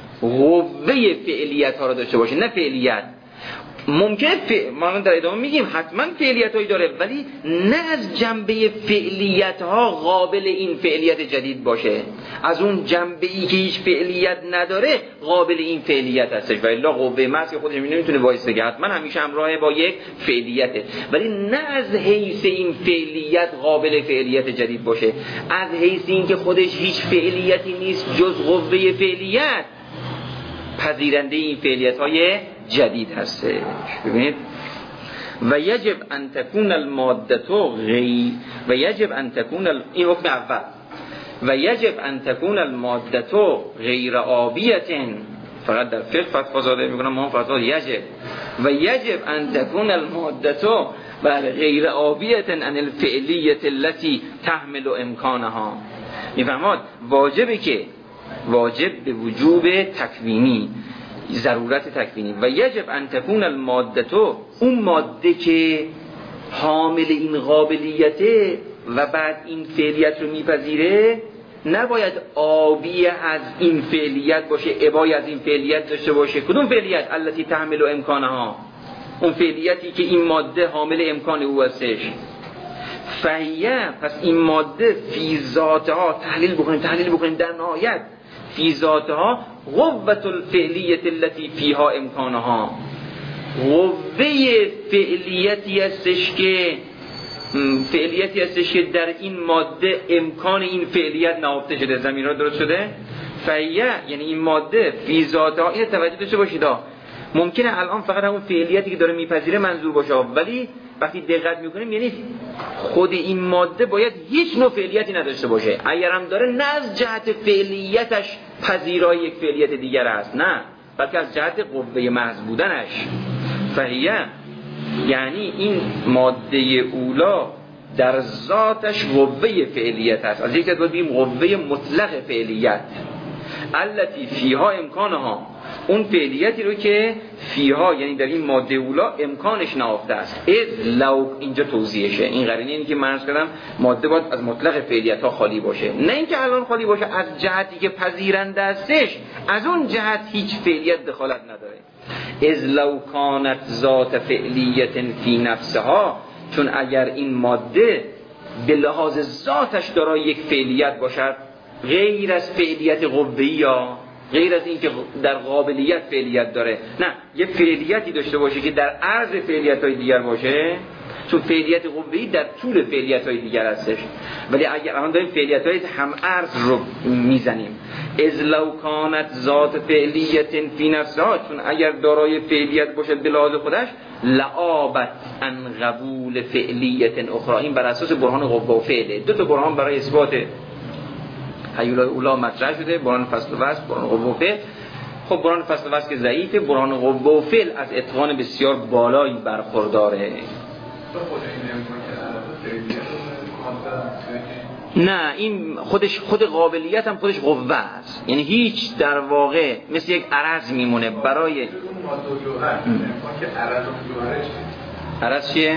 قوه فعلیت ها رو داشته باشه، نه فعلیت. ممکنه ما در ادامه میگیم حتما فعلیت هایی داره، ولی نه از جنبه فعلیت ها قابل این فعلیت جدید باشه، از اون جنبه ای که هیچ فعلیت نداره قابل این فعلیت هستش. و الا قوه محض خودش نمیتونه وایسه، حتما همیشه همراه با یک فعلیته، ولی نه از حیث این فعلیت قابل فعلیت جدید باشه، از حیث این که خودش هیچ فعلیتی نیست جز قوه فعلیت، پذیرنده این فعلیت های جدید هستش. ببینید و یجب ان تکون المادة غیر و یجب ان تکون این حکم اول، و یجب ان تکون المادة غیر آبیة، فقط در فقه فتوا زاده میکنم ما فتوا یجب و یجب ان تکون المادة بر غیر آبیة عن الفعلیة التي تحمل امکانها. میفهمید واجبه که واجب به وجوب تکوینی، ضرورت تکوینی، و یجب ان تکون المادة، اون ماده که حامل این قابلیته و بعد این فعلیت رو میپذیره نباید آبی از این فعلیت باشه، ابای از این فعلیت داشته باشه. کدوم فعلیت؟ التي تحمل امکانها، اون فعلیتی که این ماده حامل امکان او هستش. فهیه، پس این ماده فی ذاتها، تحلیل بکنیم در نهایت، فی ذاتها قوة الفعلیت التي فیها امکانها، قوه فعلیتی هستش که در این ماده امکان این فعلیت نهفته شده. زمین را درست شده؟ فهیه یعنی این ماده فی ذاتها، این توجه داشته باشید، ممکنه الان فقط همون فعلیتی که داره میپذیره منظور باشه، ولی وقتی دقت میکنیم یعنی خود این ماده باید هیچ نوع فعلیتی نداشته باشه. اگر هم داره نه از جهت فعلیتش پذیرای یک فعلیت دیگر است، نه، بلکه از جهت قوه محض بودنش. فهیه یعنی این ماده اولا در ذاتش قوه فعلیت است. از یک طرف بگیم قوه مطلق فعلیت، التي فیها امکانها، اون فعلیتی رو که فیها یعنی در این ماده اولا امکانش نهفته است. لو اینجا توضیحشه، این قرینه اینه که من عرض کردم ماده باید از مطلق فعلیت ها خالی باشه، نه اینکه الان خالی باشه از جهتی که پذیرنده استش، از اون جهت هیچ فعلیت دخالت نداره. اذ لو کانت ذات فعلیت فی نفسها، چون اگر این ماده به لحاظ ذاتش دارای یک فعلیت باشد غیر از فعلیت قوه‌ای یا غیر از این که در قابلیت فعلیت داره، نه یه فعلیتی داشته باشه که در عرض فعلیت‌های دیگر باشه، چون فعلیت قوه‌ای در طول فعلیت‌های دیگر هستش. ولی اگر الان داریم فعلیت‌های هم عرض رو میزنیم، اذ لو کانت ذات فعلیت فی نفسها، چون اگر دارای فعلیت باشه به لحاظ خودش، لعابت ان قبول فعلیت اخرى. این بر اساس برهان قوه و فعله. دو تا برهان برای اثبات حیولای اولا مطرح شده، برهان فصل و وصل، برهان قوه و فعل. خب برهان فصل و وصل که ضعیفه، برهان قوه و فعل از اتقان بسیار بالایی برخورداره. نه این خود قابلیت هم خودش قوه است، یعنی هیچ در واقع مثل یک عرض میمونه برای عرض چیه؟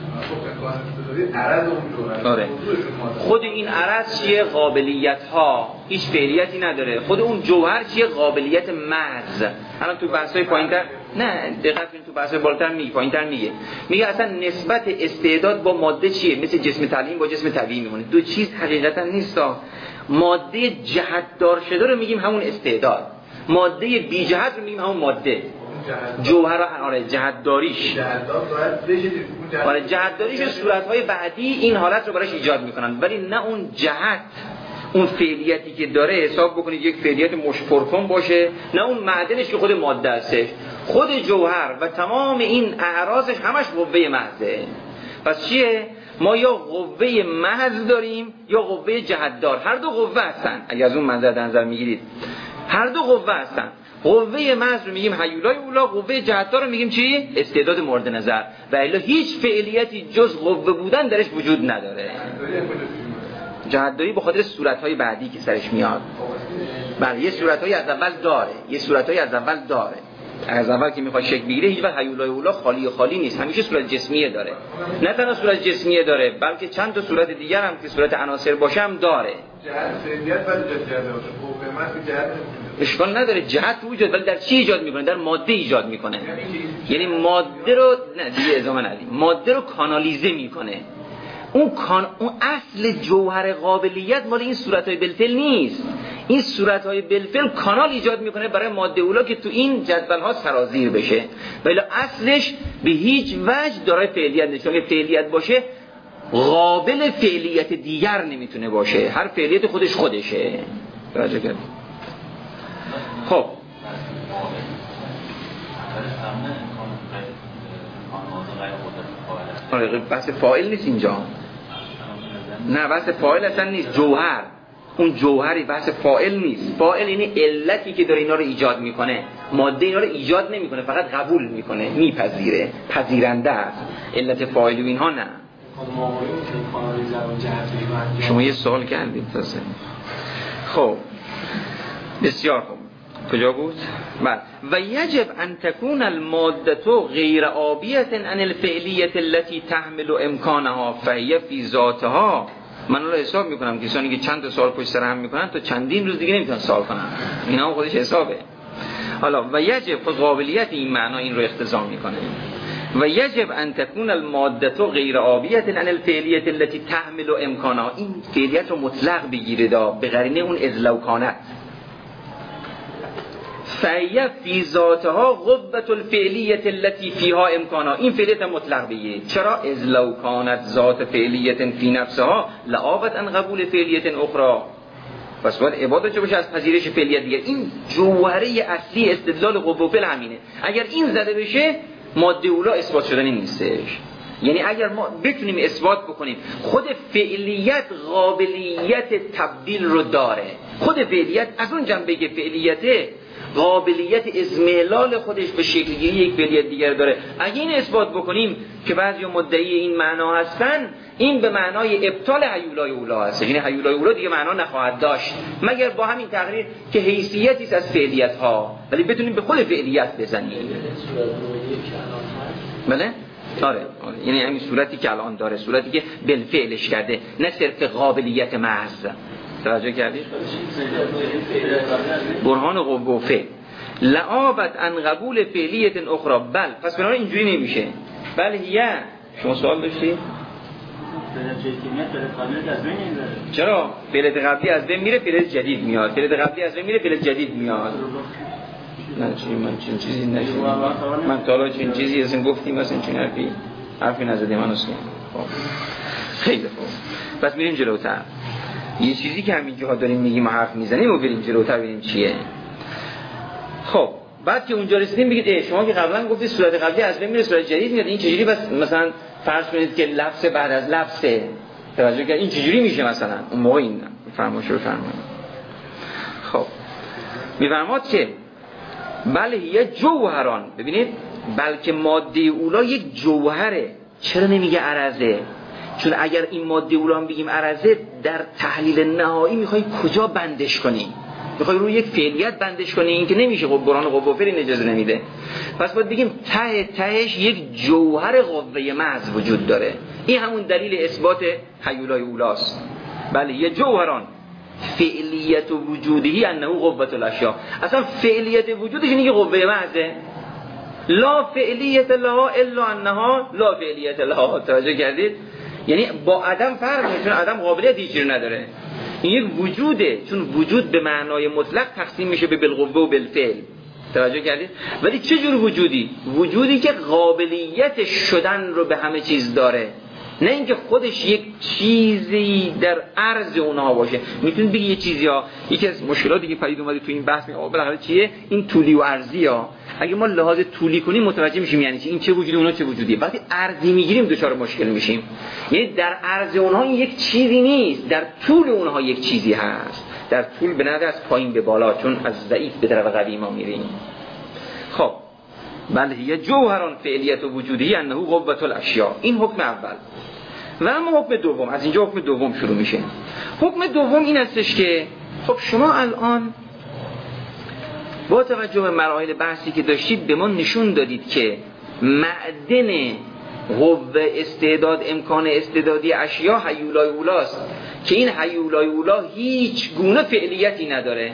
آره. خود این عرض چیه؟ قابلیت ها، هیچ فعلیتی نداره. خود اون جوهر چیه؟ قابلیت محض. الان تو بحث‌های پایین‌تر نه دقت کنید، تو بحث‌های بالاتر میگه، پایین‌تر میگه اصلا نسبت استعداد با ماده چیه؟ مثل جسم تعلیم با جسم طبیعی میمونه. دو چیز حقیقتا نیستا. ماده جهت دار شده رو میگیم همون استعداد، ماده بی جهت رو میگیم همون ماده. جوهر آره جهت داریش، آره جهت داریش و صورت‌های بعدی این حالت رو براش ایجاد میکنن، ولی نه اون جهت، اون فعلیتی که داره حساب بکنید یک فعلیت مشپرکن باشه، نه اون معدنش که خود ماده هستش. خود جوهر و تمام این اعراضش همش قوه محضه. پس چیه؟ ما یا قوه محض داریم یا قوه جهت دار، هر دو قوه هستن. اگه از اون منظر در نظر میگیرید هر دو قوه هستن. قوه محض رو میگیم حیولای اولا، قوه جهت دار رو میگیم چی؟ استعداد مورد نظر. و الا هیچ فعلیتی جز قوه بودن درش وجود نداره. جهت داری به خاطر صورت‌های بعدی که سرش میاد. بله یه صورت‌های از اول داره، یه صورت‌های از اول داره. از اول که میخواد شکل بگیره هیچ وقت حیولای اولا خالی نیست، همیشه صورت جسمیه داره. نه تنها صورت جسمیه داره بلکه چند تا صورت دیگر هم که صورت عناصر باشه هم داره. جهت فعلیت ولی جهت باشه. قوه محض جهت اشکال نداره، جهت وجود ولی در چی ایجاد میکنه؟ در ماده ایجاد میکنه. یعنی ماده رو نه دیگه ادامه ندیم، ماده رو کانالیزه میکنه. اون اصل جوهر قابلیت مال این صورت‌های بالفعل نیست. این صورت‌های بالفعل کانال ایجاد میکنه برای ماده اولا که تو این جدول‌ها سرازیر بشه. ولی اصلش به هیچ وجه دارای فعلیت نیست. اگه فعلیت باشه قابل فعلیت دیگر نمیتونه باشه. هر فعلیت خودشه. توجه کنید. خب بحث فاعل نیست اینجا. نه بحث فاعل اصلا نیست. جوهر، اون جوهری بحث فاعل نیست. فاعل یعنی علتی که داره اینا رو ایجاد میکنه. ماده اینا رو ایجاد نمیکنه، فقط قبول میکنه، میپذیره، پذیرنده است. علت فاعل و اینها نه. شما یه سوال کردید تازه. خب بسیار خوب. کجا بود؟ بله. و یجب ان تكون الماده غیر عابیه عن الفعلیه التي تحمل امکانها فهي فی ذاتها. من رو حساب میکنم کسانی که چند تا سوال پشت سر هم میکنن تا چندین روز دیگه نمیتونن سوال کنن. اینا هم خودش حسابه. حالا و یجب قابلیت این معنا این رو اقتضا میکنه. و یجب ان تكون الماده غیر عابیه عن الفعلیه التي تحمل امکانها. این فعلیت رو مطلق بگیره به قرینه اون اذ لو کانت. فهي فی ذاتها قوة الفعلیة التي فيها امکانها. این فعلیت مطلق بگیرید. چرا؟ اذ لو کانت ذات فعلیة فی نفسها لعابت عن قبول فعلیة اخرى. پس باید عبادت باشه از پذیرش فعلیت دیگر. این جوهره اصلی استدلال قوه و فعل همینه. اگر این زده بشه ماده اولا اثبات شدنی نیستش. یعنی اگر ما بتونیم اثبات بکنیم خود فعلیت قابلیت تبدیل رو داره، خود فعلیت از اون جنبه که فعلیت قابلیت اضمحلال خودش به شکلگیری یک فعلیت دیگر داره، اگه این اثبات بکنیم که بعضی مدعی این معنا هستن، این به معنای ابطال هیولای اولا هست. یعنی هیولای اولا دیگه معنا نخواهد داشت مگر با همین تقریر که حیثیتی است از فعلیت ها، ولی بتونیم به خود فعلیت بزنیم. بله؟ آره. یعنی همین صورتی که الان داره، صورتی که بالفعلش کرده، نه صرف قابلیت محض. توجه کردید؟ برهان قوه و فعل لعابت ان قبول فعلیت اخرى. بل پس بنابراین اینجوری نمیشه. بله یه شما سوال داشتید؟ چرا؟ فعلیت قبلی از بین میره، فعلیت جدید میاد. فعلیت قبلی از بین میره، فعلیت جدید میاد. من چنین چیزی نشدم. من تا حالا چنین چیزی اصلا گفتیم مثلا چنین حرفی نزدیم من اصلا. خیلی خوب. پس میریم جلوتر. یه چیزی که همینجاها داریم میگیم و حرف میزنیم و بریم جلوتر ببینیم چیه. خب بعد که اونجا رسیدیم بگید شما که قبلا گفتید صورت قبلی از بین میره، صورت جدید میاد، این چجوری بس مثلا فرض کنید که لفظ بعد از لفظه، توجه کنید این چجوری میشه مثلا اون موقع این فرمایش رو فرمایید. خب میفرماد که بله یه جوهران، ببینید بلکه ماده اولا یک جوهره. چرا نمیگه عرضه؟ چون اگر این ماده اولا هم بگیم عرضه، در تحلیل نهایی میخوای کجا بندش کنی؟ میخوای روی یک فعلیت بندش کنی، این که نمیشه. خب برهان قوه و فعل اجازه نمیده. پس باید بگیم تهش یک جوهر قوه محض وجود داره. این همون دلیل اثبات هیولای اولاست. بله یه جوهران فعلیت وجودی انه قوة الاشیاء. اصلا فعلیت وجودش اینه که قوه محضه، لا فعلیت لها الا انها لا فعلیت لها. توجه کردید؟ یعنی با عدم فرق میکنه، چون عدم قابلیت هیچی رو نداره. این یک وجوده، چون وجود به معنای مطلق تقسیم میشه به بالقوه و بالفعل. توجه کردید؟ ولی چه جور وجودی؟ وجودی که قابلیت شدن رو به همه چیز داره، نه اینکه خودش یک چیزی در عرض اونها باشه. میتونید بگی یه چیزی ها، یکی از مشکلاتی که پدید اومده تو این بحث بالاخره چیه؟ این طولی و عرضی ها. اگه ما لحاظ طولی کنیم متوجه میشیم یعنی چی، این چه وجودی اونها چه وجودیه. وقتی عرضی میگیریم دچار مشکل میشیم. یعنی در عرض اونها این یک چیزی نیست، در طول اونها یک چیزی هست. در طول به نظر از پایین به بالا، چون از ضعیف به طرف قوی ما میریم. خب بله یه جوهران فعلیت و وجودی انه قوة الاشیاء. این حکم اول. و اما حکم دوم، از اینجا حکم دوم شروع میشه. حکم دوم این هستش که خب شما الان با توجه به مراحل بحثی که داشتید به ما نشون دادید که معدن قوه استعداد، امکان استعدادی اشیا هیولای اولاست، که این هیولای اولا هیچ گونه فعلیتی نداره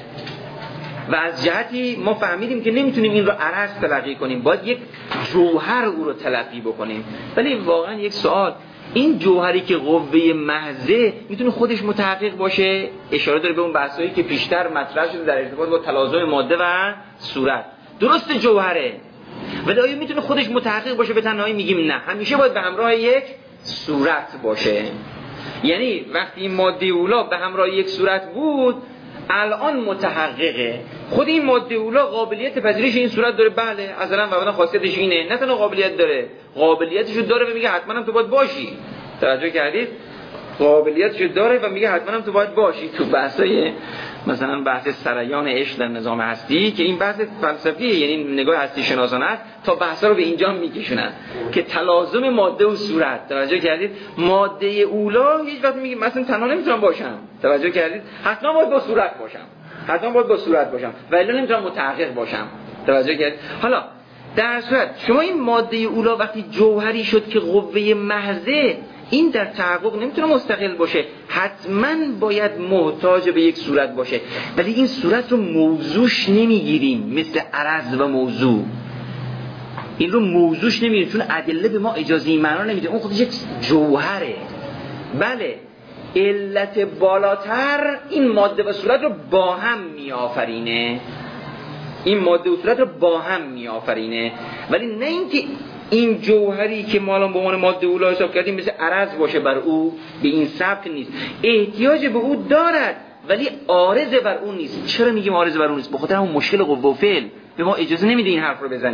و از جهتی ما فهمیدیم که نمیتونیم این رو عرض تلقی کنیم، باید یک جوهر او رو تلقی بکنیم. ولی واقعا یک سوال، این جوهری که قوه محضه میتونه خودش متحقق باشه؟ اشاره داره به اون بحثایی که پیشتر مطرح شده در ارتباط با تلازم ماده و صورت. درست جوهره، ولی آیا میتونه خودش متحقق باشه به تنهایی؟ میگیم نه، همیشه باید به همراه یک صورت باشه. یعنی وقتی این ماده اولا به همراه یک صورت بود، الان متحققه. خود این ماده اولا قابلیت پذیرش این صورت داره. بله اصلا و ابدا خاصیتش اینه، نه تنها قابلیت داره، قابلیتشو داره و میگه حتما هم تو باید باشی. توجه کردید؟ قابلیتشو داره و میگه حتما هم تو باید باشی. تو بحثای مثلا بحث سریان عشق در نظام هستی که این بحث فلسفیه، یعنی نگاه هستی شناسانه است، تا بحثا رو به اینجا میکشونن که تلازم ماده و صورت. توجه کردید؟ ماده اولا هیچ وقت میگه مثلا تنها نمیتونم باشم. توجه کردید؟ حتما باید با صورت باشم، حتما باید با صورت باشم و الا نمیتونم متحقق باشم. توجه کردید؟ حالا در صورت شما این ماده اولا وقتی جوهری شد که قوه محضه، این در تحقق نمیتونه مستقل باشه، حتما باید محتاج به یک صورت باشه. ولی این صورت رو موضوعش نمیگیریم، مثل عرض و موضوع این رو موضوعش نمیگیریم، چون ادله به ما اجازه این معنا نمیده. اون خودش یک جوهره. بله علت بالاتر این ماده و صورت رو با هم میآفرینه، این ماده و صورت رو با هم میآفرینه، ولی نه اینکه این جوهری که ما الان به عنوان ماده اولا حساب کردیم مثل عرض باشه بر او، به این سبک نیست. احتیاج به او دارد ولی عارض بر اون نیست. چرا میگیم عارض بر اون نیست؟ بخاطر همون مشکل قوه و فعل به ما اجازه نمیده این حرف رو بزنیم.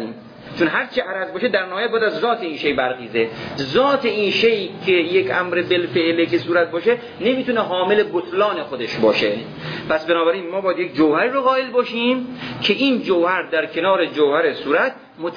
چون هر چه عرض باشه در نهایت باید از ذات این شی برخیزه. ذات این شی که یک امر بالفعله که صورت باشه نمیتونه حامل بطلان خودش باشه. پس بنابراین ما باید یک جوهر رو قائل باشیم که این جوهر در کنار جوهر صورت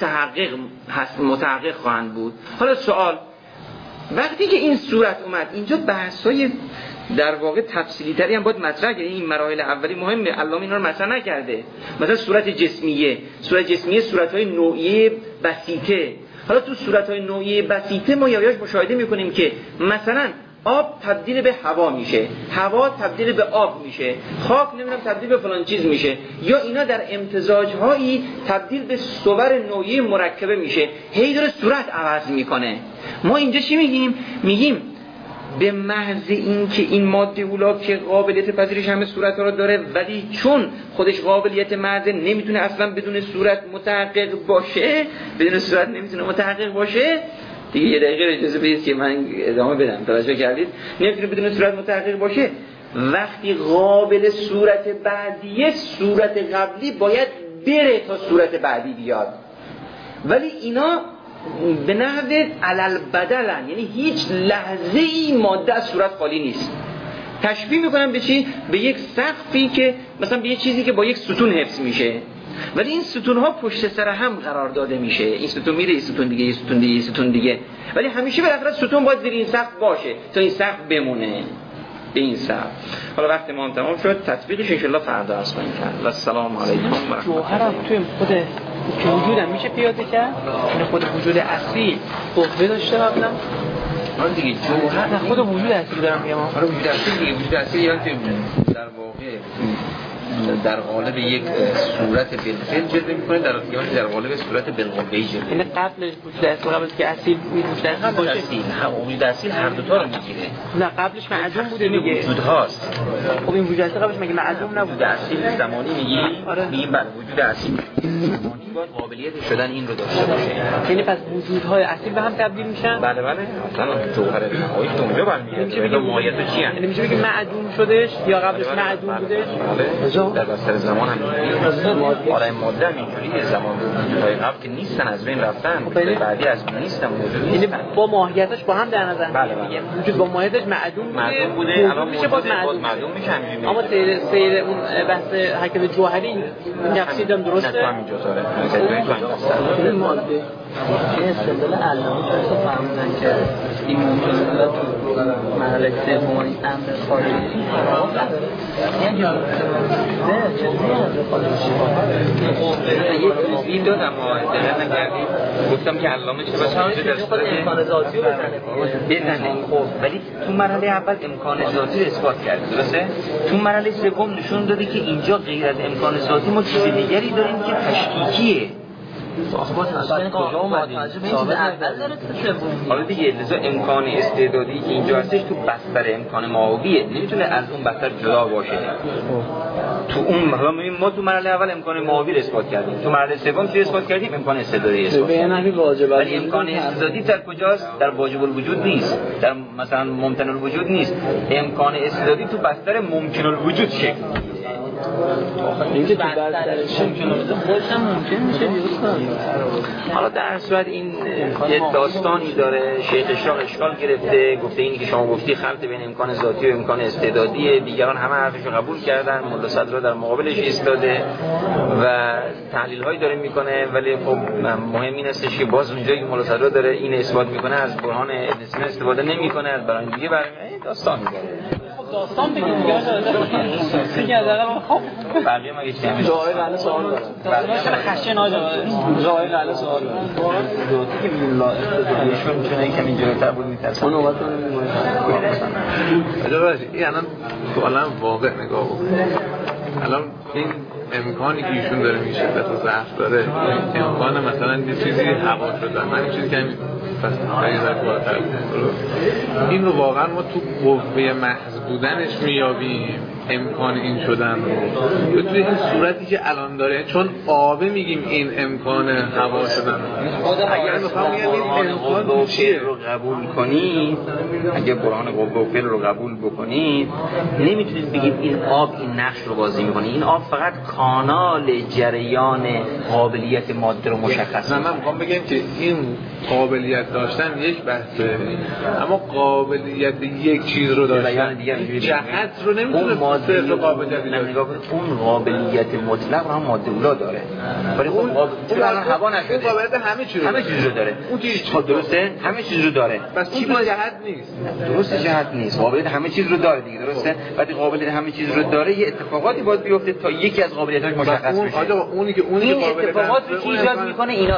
متحقق خواهند بود. حالا سوال، وقتی که این صورت اومد اینجا بحث‌های در واقع تفصیلی تری هم باید مطرح کنیم. این مراحل اولی مهمه، علامه اینا رو مطرح نکرده. مثلا صورت جسمیه صورت‌های نوعیه بسیطه. حالا تو صورت‌های نوعیه بسیطه ما یایاش مشاهده می‌کنیم که مثلا آب تبدیل به هوا میشه، هوا تبدیل به آب میشه، خاک نمیدونم تبدیل به فلان چیز میشه، یا اینا در امتزاج‌هایی تبدیل به صور نوعیه مرکبه میشه، هی داره صورت عوض میکنه. ما اینجا چی میگیم به محض این که این ماده اولا که قابلیت پذیرش همه صورت‌ها رو داره، ولی چون خودش قابلیت محض نمیتونه اصلا بدون صورت متحقق باشه، بدون صورت نمیتونه متحقق باشه دیگه. یه دقیقه اجازه بدید که من ادامه بدم، توجه کردید؟ نمیتونه بدون صورت متحقق باشه. وقتی قابل صورت بعدیه، صورت قبلی باید بره تا صورت بعدی بیاد، ولی اینا به نحو علل بدلن، یعنی هیچ لحظه ای ماده از صورت خالی نیست. تشبیه میکنم به چی؟ به یک سقفی که مثلا به یک چیزی که با یک ستون حفظ میشه، ولی این ستون ها پشت سر هم قرار داده میشه، این ستون میره، این ستون دیگه، این ستون دیگه، این ستون دیگه، ولی همیشه بالاخره ستون باید زیر این سقف باشه تا این سقف بمونه به این سقف. حالا وقت ما هم تمام شد، تطبیقش ان شاء الله فردا عرض خواهیم کرد. و السلام علیکم و رحمت الله. جوهر توی خود که وجودم میشه پیاده کرد، این خود وجود اصلی قوه داشته قبلا. آن دیگه جوهر نه خود وجود اصلی دارم میگم. آره وجود اصلی دیگه، وجود اصلی یعنی در واقع در قالب یک صورت بالفعل جلوه میکنه، در قالب صورت بالقوه جلوه. یعنی قبلش وجود اصلی قبل که اصیل وجود اصلی وجود اصلی هر دو تا رو میگیره. نه قبلش معدوم بوده دیگه. وجود هاست. خب این وجود اصلی قبلش مگه معدوم نبود؟ وجود اصلی زمانی میگی؟ آره. میگیم بله وجود اصلی زمانی باید قابلیت شدن این رو داشته باشه. یعنی پس وجودهای اصلی به هم تبدیل میشن؟ بله مثلا جوهر نهایی تو اونجا برمیاد. میگه ماهیت چی یعنی میشه بگیم معدوم شدش یا قبلش معدوم بودش؟ در بستر زمان هم آره ماده هم اینجوریه، زمان های قبل که نیستن از بین رفتن، بعدی از بین نیستن موجود نیستن. یعنی با ماهیتش با هم در نظر میگیریم. وجود با ماهیتش معدوم بوده الان میشه باز معدوم میشه همینجوری. اما سیر اون بحث حرکت جوهری این تفسیر هم درسته؟ نه همینجا داره. مثلا این ماده این استدلال علامه تو فهمیدن که این ممکنه تو مرحله سوم این امر خارجی یعنی یک توضیح دادم ما دقت نکردید، گفتم که علامه چه باشه در صورت امکان ذاتی رو بزنه. خب ولی تو مرحله اول امکان ذاتی رو اثبات کرد، درسته؟ تو مرحله سوم نشون داده که اینجا غیر از امکان ذاتی ما چیز دیگری داریم که تشکیکیه. کجا اومدیم؟ حالا دیگه لذا امکان استعدادی که اینجا هستش تو بستر امکان ماهویه، نمیتونه از اون بستر جدا باشه. تو اون ما تو مرحله اول امکان ماهوی رو اثبات کردیم، تو مرحله سوم چی اثبات کردیم؟ امکان استعدادی اثبات کردیم. ولی امکان استعدادی در کجاست؟ در واجب الوجود نیست، در مثلا ممکن الوجود نیست. امکان استعدادی تو بستر ممکن الوجود شکل اینکه تو بسترش خودش هم ممکن میشه حالا در صورت این یه داستانی داره، شیخ اشراق اشکال گرفته، گفته اینی که شما گفتی خلط بین امکان ذاتی و امکان استعدادیه، دیگران همه حرفشو قبول کردن، ملا صدرا در مقابلش ایستاده و تحلیل هایی داره میکنه، ولی خب مهم این استش که باز اونجایی که ملا صدرا داره این اثبات میکنه از برهان ابن سینا استفاده نمیکنه، از برای دیگه داستانی داره. داستان بگیم دیگه دیگه از اقل خب بقیه مگه چی همیشه جای قله سوال دارم خشن آجا جای قله سوال دارم ذاتی که میگیم لا استعدادیشون چونه این کمی جلوتر بود میترسن اون نوبت رو نمیگم این الان سوالا واقع نگاه بکن. الان این امکانی که ایشون داره میشه و تو ضعف داره، امکان مثلا یه چیزی هوا شدن، من این چیزی که همین این رو واقعا ما تو قوه محض بودنش میابیم امکان این شدن رو توی این صورتی که الان داره، چون آبه میگیم این امکان هوا شدن. اگر میخوام بگم این امکان چیه رو قبول کنید، اگه برهان قوه و فعل رو قبول بکنید، نمیتونید بگید این آب این نقش رو بازی میکنه. این آب فقط کانال جریان قابلیت ماده رو مشخص میکنه. من میخوام بگم که این قابلیت داشتن یک بحثه، اما قابلیت یک چیز رو داشتن جهت رو نمیتونه صرف قابلیت نگاه کنید. اون قابلیت مطلق رو هم ماده اولا داره، ولی اون هوا نشده. اون قابلیت همه چیز رو داره. اون چیز درسته، همه چیز رو داره. بس چی با جهت نیست. درسته، جهت نیست. قابلیت همه چیز رو داره دیگه، درسته؟ وقتی قابلیت همه چیز رو داره، یه اتفاقاتی باید بیفته تا یکی از قابلیتاش مشخص بشه. اونی که قابلیت اتفاقاتی که ایجاد میکنه اینا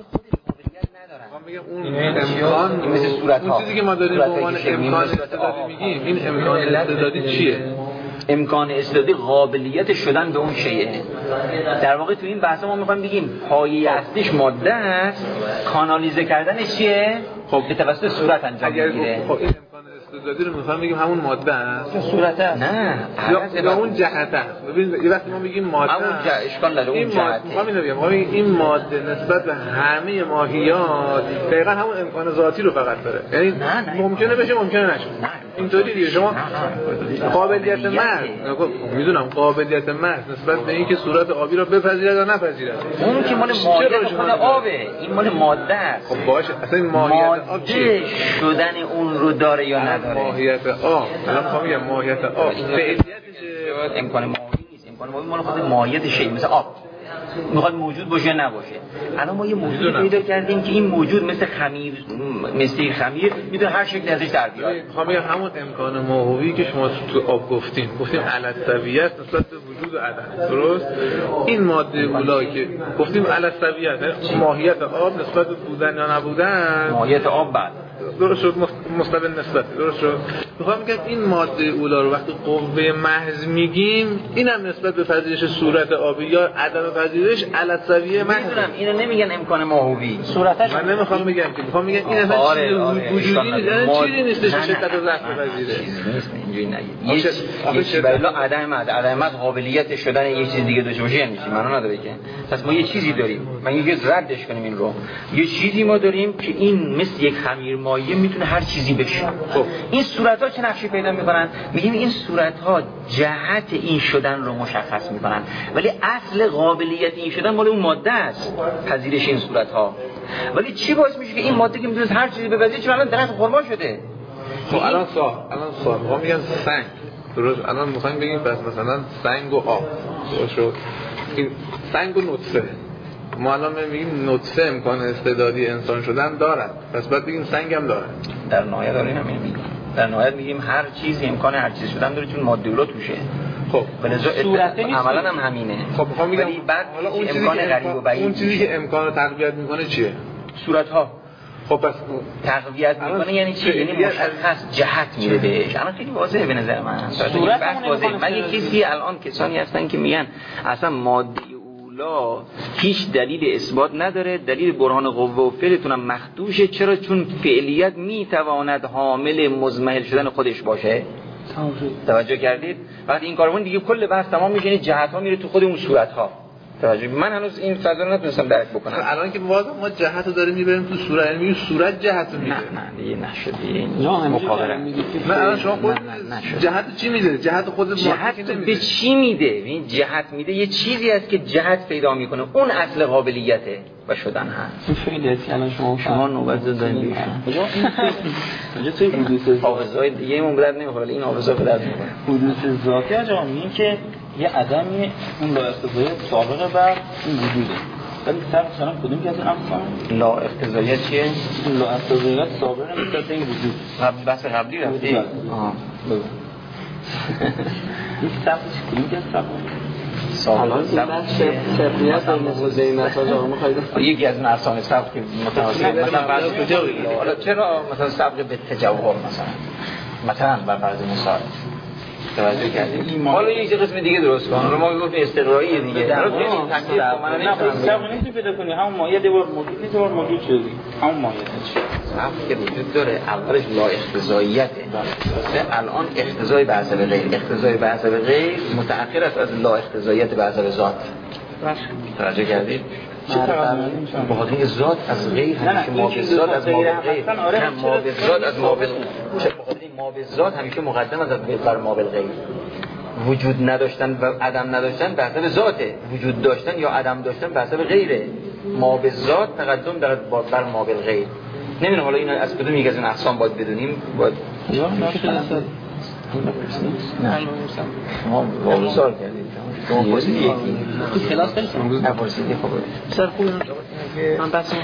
اون امکان مثل صورت‌ها، اون چیزی که ما داریم به عنوان امکان استعدادی میگیم، این امکان استعدادی چیه؟ امکان استعدادی قابلیت شدن به اون شیء. در واقع تو این بحث ما میخوایم بگیم پایه اصلیش ماده است، کانالیزه کردنش چیه؟ خب به توسط صورت انجام میگیره. خب این امکان استعدادی رو میخوایم بگیم همون ماده است، صورت است. نه، یا اون جهت است. ببین یه وقتی ما میگیم ماده، همون اشکال نداره اون جهت. میخوام این ماده نسبت به همه ماهیات دقیقاً همون امکان ذاتی رو فقط داره. یعنی ممکنه بشه، ممکنه نشه. اینطوری دیگه شما قابلیت مرد، میدونم قابلیت مرد نسبت به اینکه صورت آبی رو بپذیرد یا نپذیرد، اون که مال ماده خود آبه، این مال ماده است. خب باشه، اصلا این ماهیت آب چیه؟ شدن اون رو داره یا نداره؟ ماهیت آب، الان میخوام بگم ماهیت آب فعلیتش امکان ماهی نیست. امکان ماهی مال خود ماهیت شی، مثل آب میخواد موجود باشه یا نباشه. الان ما یه موجودی پیدا کردیم که این موجود مثل خمیر میتونه هر شکلی ازش در بیاد. میخوام بگم همون امکان ماهوی که شما تو آب گفتیم علسویه است نسبت به وجود و عدم، درست؟ این ماده اولا که گفتیم علسویه است، ماهیت آب نسبت به بودن یا نبودن، ماهیت آب بعد درست شد، مستقل نسبت، درست شد. میخوام بگم این ماده اولا رو وقتی قوه محض میگیم، اینم نسبت به پذیرش صورت آبی یا عدم پذیرش علسویه محض. میدونم اینو نمیگن امکان ماهوی، صورتش من نمیخوام بگم که میخوام بگم این اصلا وجودی نیست، چیزی نیستش که شدت و ضعف بپذیره. اینجوری نگید. یه چیزی بلا عدم قابلیت شدن یه چیز دیگه داشته باشه یعنی چی؟ معنا نداره که. پس ما یه چیزی داریم، من یه ردش کنیم این رو. یه چیزی ما داریم که این مثل یک خمیر مایع میتونه هر چیزی بشه. خب این صورت‌ها چه نقشی پیدا میکنن؟ میگیم این صورت‌ها جهت این شدن رو مشخص میکنن، ولی اصل قابلیت این شدن مال اون ماده است، پذیرش این صورت‌ها. ولی چی باعث میشه که این ماده که میتونه هر چیزی بپذیره، چون الان درخت خرما شده؟ خب الان سوال میخوام بگم سنگ، درست؟ الان میخوایم بگیم پس مثلا سنگ و آب، درست شد؟ این سنگ و نطفه، ما الان میگیم نطفه امکان استعدادی انسان شدن دارد، پس باید بگیم سنگ هم داره. در نهایت داره اینو میگیم، در نهایت میگیم هر چیزی امکان هر چیز شدن داره، چون ماده اولا توشه. خب عملا هم همینه. خب میخوام بگم بعد اون امکان غریب و بعید، اون چیزی که امکان رو تقویت میکنه چیه؟ صورت‌ها. خب پس تقویت میکنه یعنی چی؟ یعنی مشخص جهت میده بهش. الان خیلی واضحه به نظر من. صورت واضحه. مگه کسی الان کسانی هستن که میگن اصلا ماده اولا هیچ دلیل اثبات نداره، دلیل برهان قوه و فعلتون هم مخدوشه. چرا؟ چون فعلیت میتواند حامل مضمحل شدن خودش باشه. توجه کردید؟ وقتی این کارمون دیگه کل بحث تمام میشه، جهت ها میره تو خود اون صورت ها. من هنوز این فضا رو نتونستم درک بکنم. الان که ما جهت رو داریم میبریم تو صورت، یعنی میگیم صورت جهت رو میده. نه دیگه نشد دیگه. مخابره. نه الان شما خود جهت چی میده؟ جهت خود جهت به چی میده؟ این جهت میده یه چیزی است که جهت پیدا میکنه، اون اصل قابلیته و شدن هست. خیلی است که الان شما نوبت دادن بیشتر. کجا توی حدوث حافظای دیگه مون بدر نمیخوره، این حافظا به درد میخوره. حدوث ذاتی آقا میگه که یه عدمی اون لا اقتضایی سابقه بر این وجوده. ولی طرف مثلا کدوم که از این اقسام؟ لا اقتضاییت چیه؟ لا اقتضاییت سابقه نسبت به این وجود. بحث قبلی رفتی؟ آها. این سبتش کدوم که از سبت؟ الان سبقیت در موضوع مساج آقا میخواید یکی از ارسان سبق که مثلا بعضی کجایی؟ حالا چرا مثلا سبق به تجوهر مثلا بر فرض مثال توجه کردید؟ حالا یک قسم دیگه درست کن. حالا ما گفتیم استقرایی دیگه. حالا این تکلیف من نمی‌فهمم. پیدا کنی همون مایه دوبار موجود نیست دوبار موجود شدی. همون مایه فرقی که وجود داره اولش لا اختزاییته. الان اختزای به حسب غیر، اختزای به حسب غیر متأخر است از لا اختزاییت به حسب ذات. توجه کردید؟ به خاطر ذات از غیر همیشه ما به ذات از ما به غیر، نه ما به ذات از ما به غیر. ما به ذات همیشه مقدم از بر ما به غیر. وجود نداشتن و عدم نداشتن به حسب ذاته، وجود داشتن یا عدم داشتن به حسب غیره. ما به ذات تقدم دارد بر ما به غیر. نمیدونم حالا اینو از کدوم یک از این اقسام باید بدونیم. باید ما سوال کردیم تو کلاس برسیم نپرسیدی. خب سر خوب من بس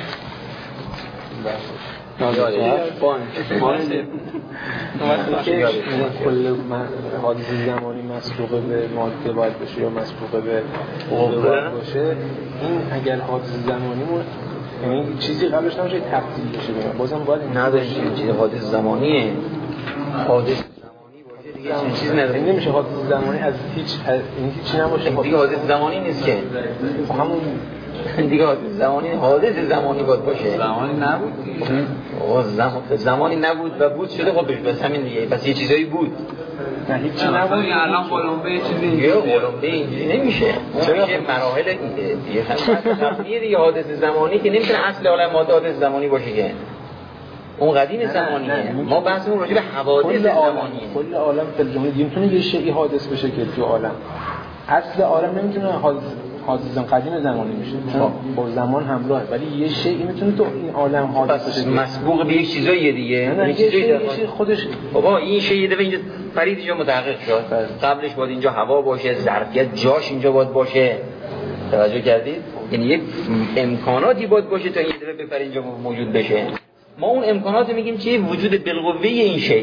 کل حادثه زمانی مسبوق به ماده باید بشه یا مسبوق به عقوبه باید باشه. این اگر حادثه زمانیمون یعنی چیزی قبلش نمیشه تبدیل بشه بازم باید نداشتیم چیز حادثه زمانیه. حادثه زمانی باشه دیگه چیزی نداره. نمیشه حادثه زمانی از هیچی نباشه دیگه حادثه زمانی نیست که همون دیگه حادثه زمانی باید باشه. زمانی نبود زمانی نبود و بود شده. خب بس همین دیگه. پس یه چیزایی بود نه هیچی نبود. الان قلمبه چیزی یه قلمبه اینجوری نمیشه. میشه مراحل دیگه همین دیگه حادثه زمانی که نمیتونه اصل عالم ماده حادثه زمانی باشه که اون قدیم زمانیه. ما بحثمون راجع به حوادث زمانیه. کل عالم فلجومی میتونه یه شیء حادث بشه که تو عالم اصل عالم نمیتونه حادثه قدیم زمانی میشه چون با زمان همراهه، ولی یه شیء میتونه تو این عالم حادث بشه مسبوق به یک چیزای دیگه. نه چیزی خودش بابا این شیء یه دفعه اینجا فرید اینجا متحقق شد. قبلش باید اینجا هوا باشه، ظرفیت جاش اینجا باید باشه. توجه کردید؟ یعنی یک امکاناتی باید باشه تا این دفعه بپره اینجا موجود بشه. ما اون امکانات میگیم چیه؟ وجود بالقوه این شیء.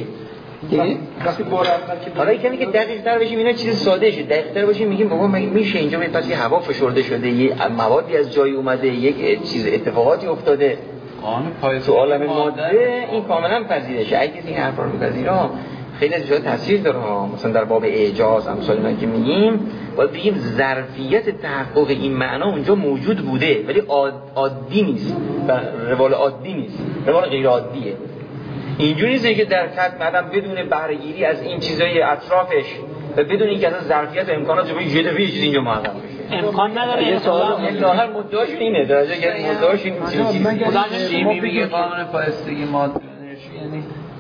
حالا یکمی که دقیق تر بشیم اینا چیز ساده شه، دقیق تر بشیم میگیم بابا میشه اینجا پس یه هوا فشرده شده، یه موادی از جای اومده، یک چیز اتفاقاتی افتاده تو عالم ماده. این کاملا پذیرشه. اگه این حرفا رو بپذیره خیلی از جاها تاثیر داره. مثلا در باب اعجاز امثال اینا که میگیم باید بگیم ظرفیت تحقق این معنا اونجا موجود بوده ولی عادی نیست، روال عادی نیست، روال غیر عادیه. اینجوری نیست که در خط مدام بدون بهره گیری از این چیزای اطرافش و بدون اینکه اصلا ظرفیت و امکانات جو یه دفعه چیز اینجا محقق بشه. امکان نداره. یه سوال ظاهر مدعاشون اینه، درجه که مدعاشون چیزی میگه قانون پایستگی ماده یعنی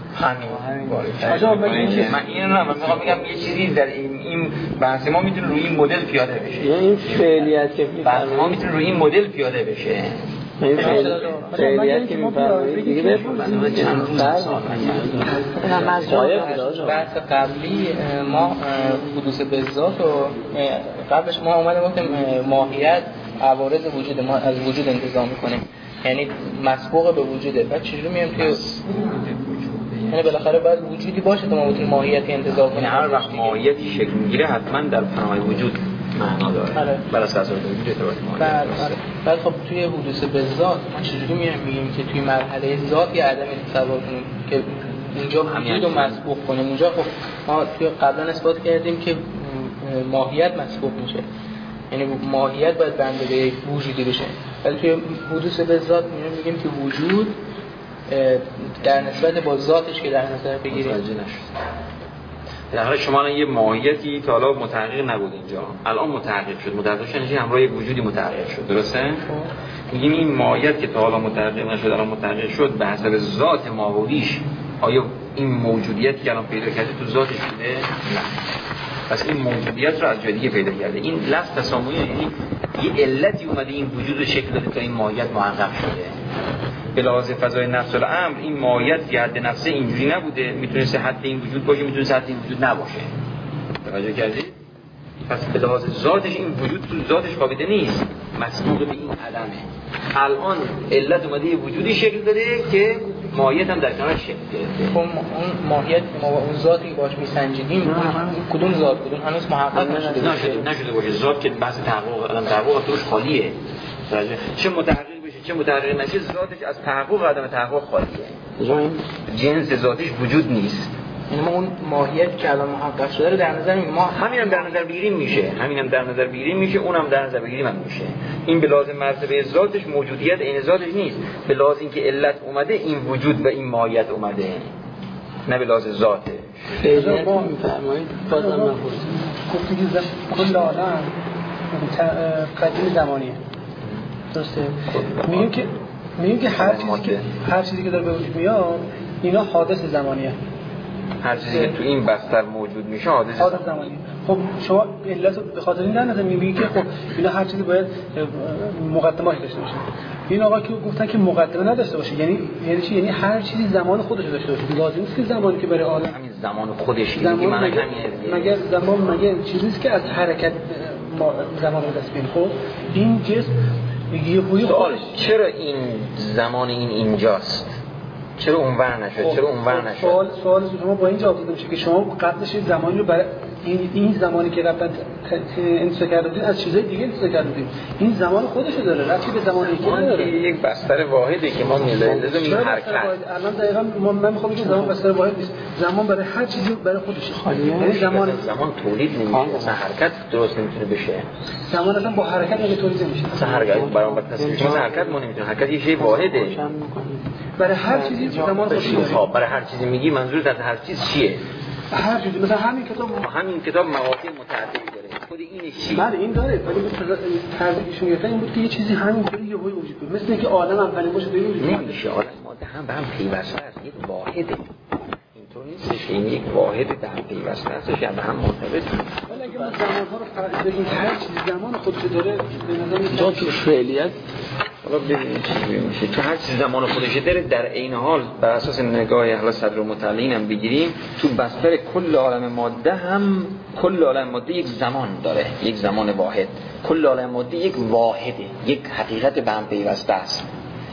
همین. من اینو نه میخوام بگم یه چیزی در این بحث ما میتونه روی این مدل پیاده بشه. یعنی این فعلیت که بحث ما میتونه روی این مدل پیاده بشه. این فعلیت که میفرمایید دیگه بپرسید چند روز بحث قبلی ما حدوث بالذات و قبلش ما اومدیم گفتیم ماهیت عوارض وجود ما از وجود انتزاع میکنیم، یعنی مسبوق به وجوده. بعد چجوری میام که یعنی بالاخره باید وجودی باشه تا ما بتونیم ماهیتی انتزاع کنیم. هر وقت ماهیتی شکل میگیره حتما در پناه وجود معنا داره. بر اساس وجود ارتباط ماهیت. بعد خب توی حدوث بالذات ما چجوری میگیم که توی مرحله ذات یا عدم تصور کنیم که اونجا وجود رو مسبوق کنیم. اونجا خب ما توی قبلا اثبات کردیم که ماهیت مسبوق میشه، یعنی ماهیت باید بنده به وجودی بشه. ولی توی حدوث بالذات میگیم که وجود در نسبت با ذاتش که در نظر بگیریم در حال شما یه ماهیتی تا حالا متحقق نبود اینجا، الان متحقق شد. متحقق شدن همراه یک وجودی متحقق شد، درسته؟ میگیم این ماهیت که تا حالا متحقق نشد الان متحقق شد به حسب ذات ماهویش. آیا این موجودیتی که الان پیدا کرده تو ذاتش بوده؟ نه. پس این موجودیت رو از جای دیگه پیدا کرده. این لفظ تسامحی یعنی یه علتی اومده این وجود رو شکل داده تا این ماهیت محقق شده. به لحاظ فضای نفس الامر این ماهیت که حد نفسه اینجوری نبوده، میتونه حد این وجود باشه، میتونه حد این وجود نباشه. توجه کردید؟ پس به لحاظ ذاتش این وجود تو ذاتش خوابیده نیست، مسبوق به این عدمه. الان علت اومده یه وجودی شکل داده که ماهیت هم در کنارش شکل گرفته. خب اون ماهیت که ما با اون ذاتی که باش میسنجیدیم کدوم ذات کدوم هنوز محقق نشده باشه. ذات که بحث تحقق عدم تحقق توش خالیه. چه متحقق بشه چه متحقق نشه ذاتش از تحقق و عدم تحقق خالیه. جنس ذاتش وجود نیست. یعنی ما اون ماهیت که الان محقق شده رو در نظر میگیریم. ما همینم در نظر بگیریم میشه، اونم در نظر بگیریم هم میشه. این به لازم مرتبه ذاتش موجودیت عین ذاتش نیست، به لازم اینکه علت اومده این وجود و این ماهیت اومده، نه به لازم ذاته. فعلیت میفرمایید بازم نخورد گفتی که کل عالم قدیم زمانیه، درسته؟ میگیم که هر چیزی که داره به وجود میاد اینا حادث زمانیه. هر چیزی که تو این بستر موجود میشه حادث زمانیه. خب شما علت به خاطر این در نظر میگید که خب اینا هر چیزی باید مقدماتی داشته باشه. این آقا که گفتن که مقدمه نداشته باشه، یعنی چی؟ یعنی هر چیزی زمان خودش داشته باشه. لازم نیست که زمانی که برای عالم همین زمان خودش میگه من مگر زمان چیزی است که از حرکت زمان رو دست میگیره. خب این جسم یهویی سوالش چرا این زمان اینجاست؟ چرا اونور نشد؟ سوال شما با این جواب داده میشه که شما قبلش زمانی رو برای این زمانی که رفتن انتخاب کردید از چیزای دیگه انتخاب کردید. این زمان خودشو داره، رفتی به زمانی که نداره. یک بستر واحدی که ما لازم این حرکت. الان دقیقاً من میخوام بگم زمان بستر واحد نیست. زمان برای هر چیزی برای خودشه. یعنی زمان تولید نمیشه، اصلا حرکت درست نمیتونه بشه. زمان اصلا با حرکت نمیتونه تولید نمیشه. اصلا حرکت برام تصویر حرکت ما نمیتونه. حرکت یه چیز واحده. برای هر چیزی زمان خودشه. خب برای هر چیزی میگی منظورت از هر چیز چیه؟ هر چیزی مثلا همین کتاب مواقع متعددی داره. خود اینش چیه؟ بله این داره، ولی ترجیحشون گرفتن این بود که یه چیزی همینطوری یهویی وجود کنه، مثل اینکه آدم اولین باشه به وجود نمیشه. عالم ماده هم به هم پیوسته است، یک واحده. اینطور نیستش این یک واحد در هم پیوسته استش، یعنی به هم مرتبط. ولی اگه ما زمان‌ها رو فرض بگیم که هر چیزی زمان خودش داره، به نظر میاد تو فعلیت حالا ببینید چی میشه. تو هر چیز زمان خودش داره، در عین حال بر اساس نگاه اهل صدر متعلین هم بگیریم، تو بستر کل عالم ماده هم کل عالم ماده یک زمان داره، یک زمان واحد. کل عالم ماده یک واحده، یک حقیقت به هم پیوسته است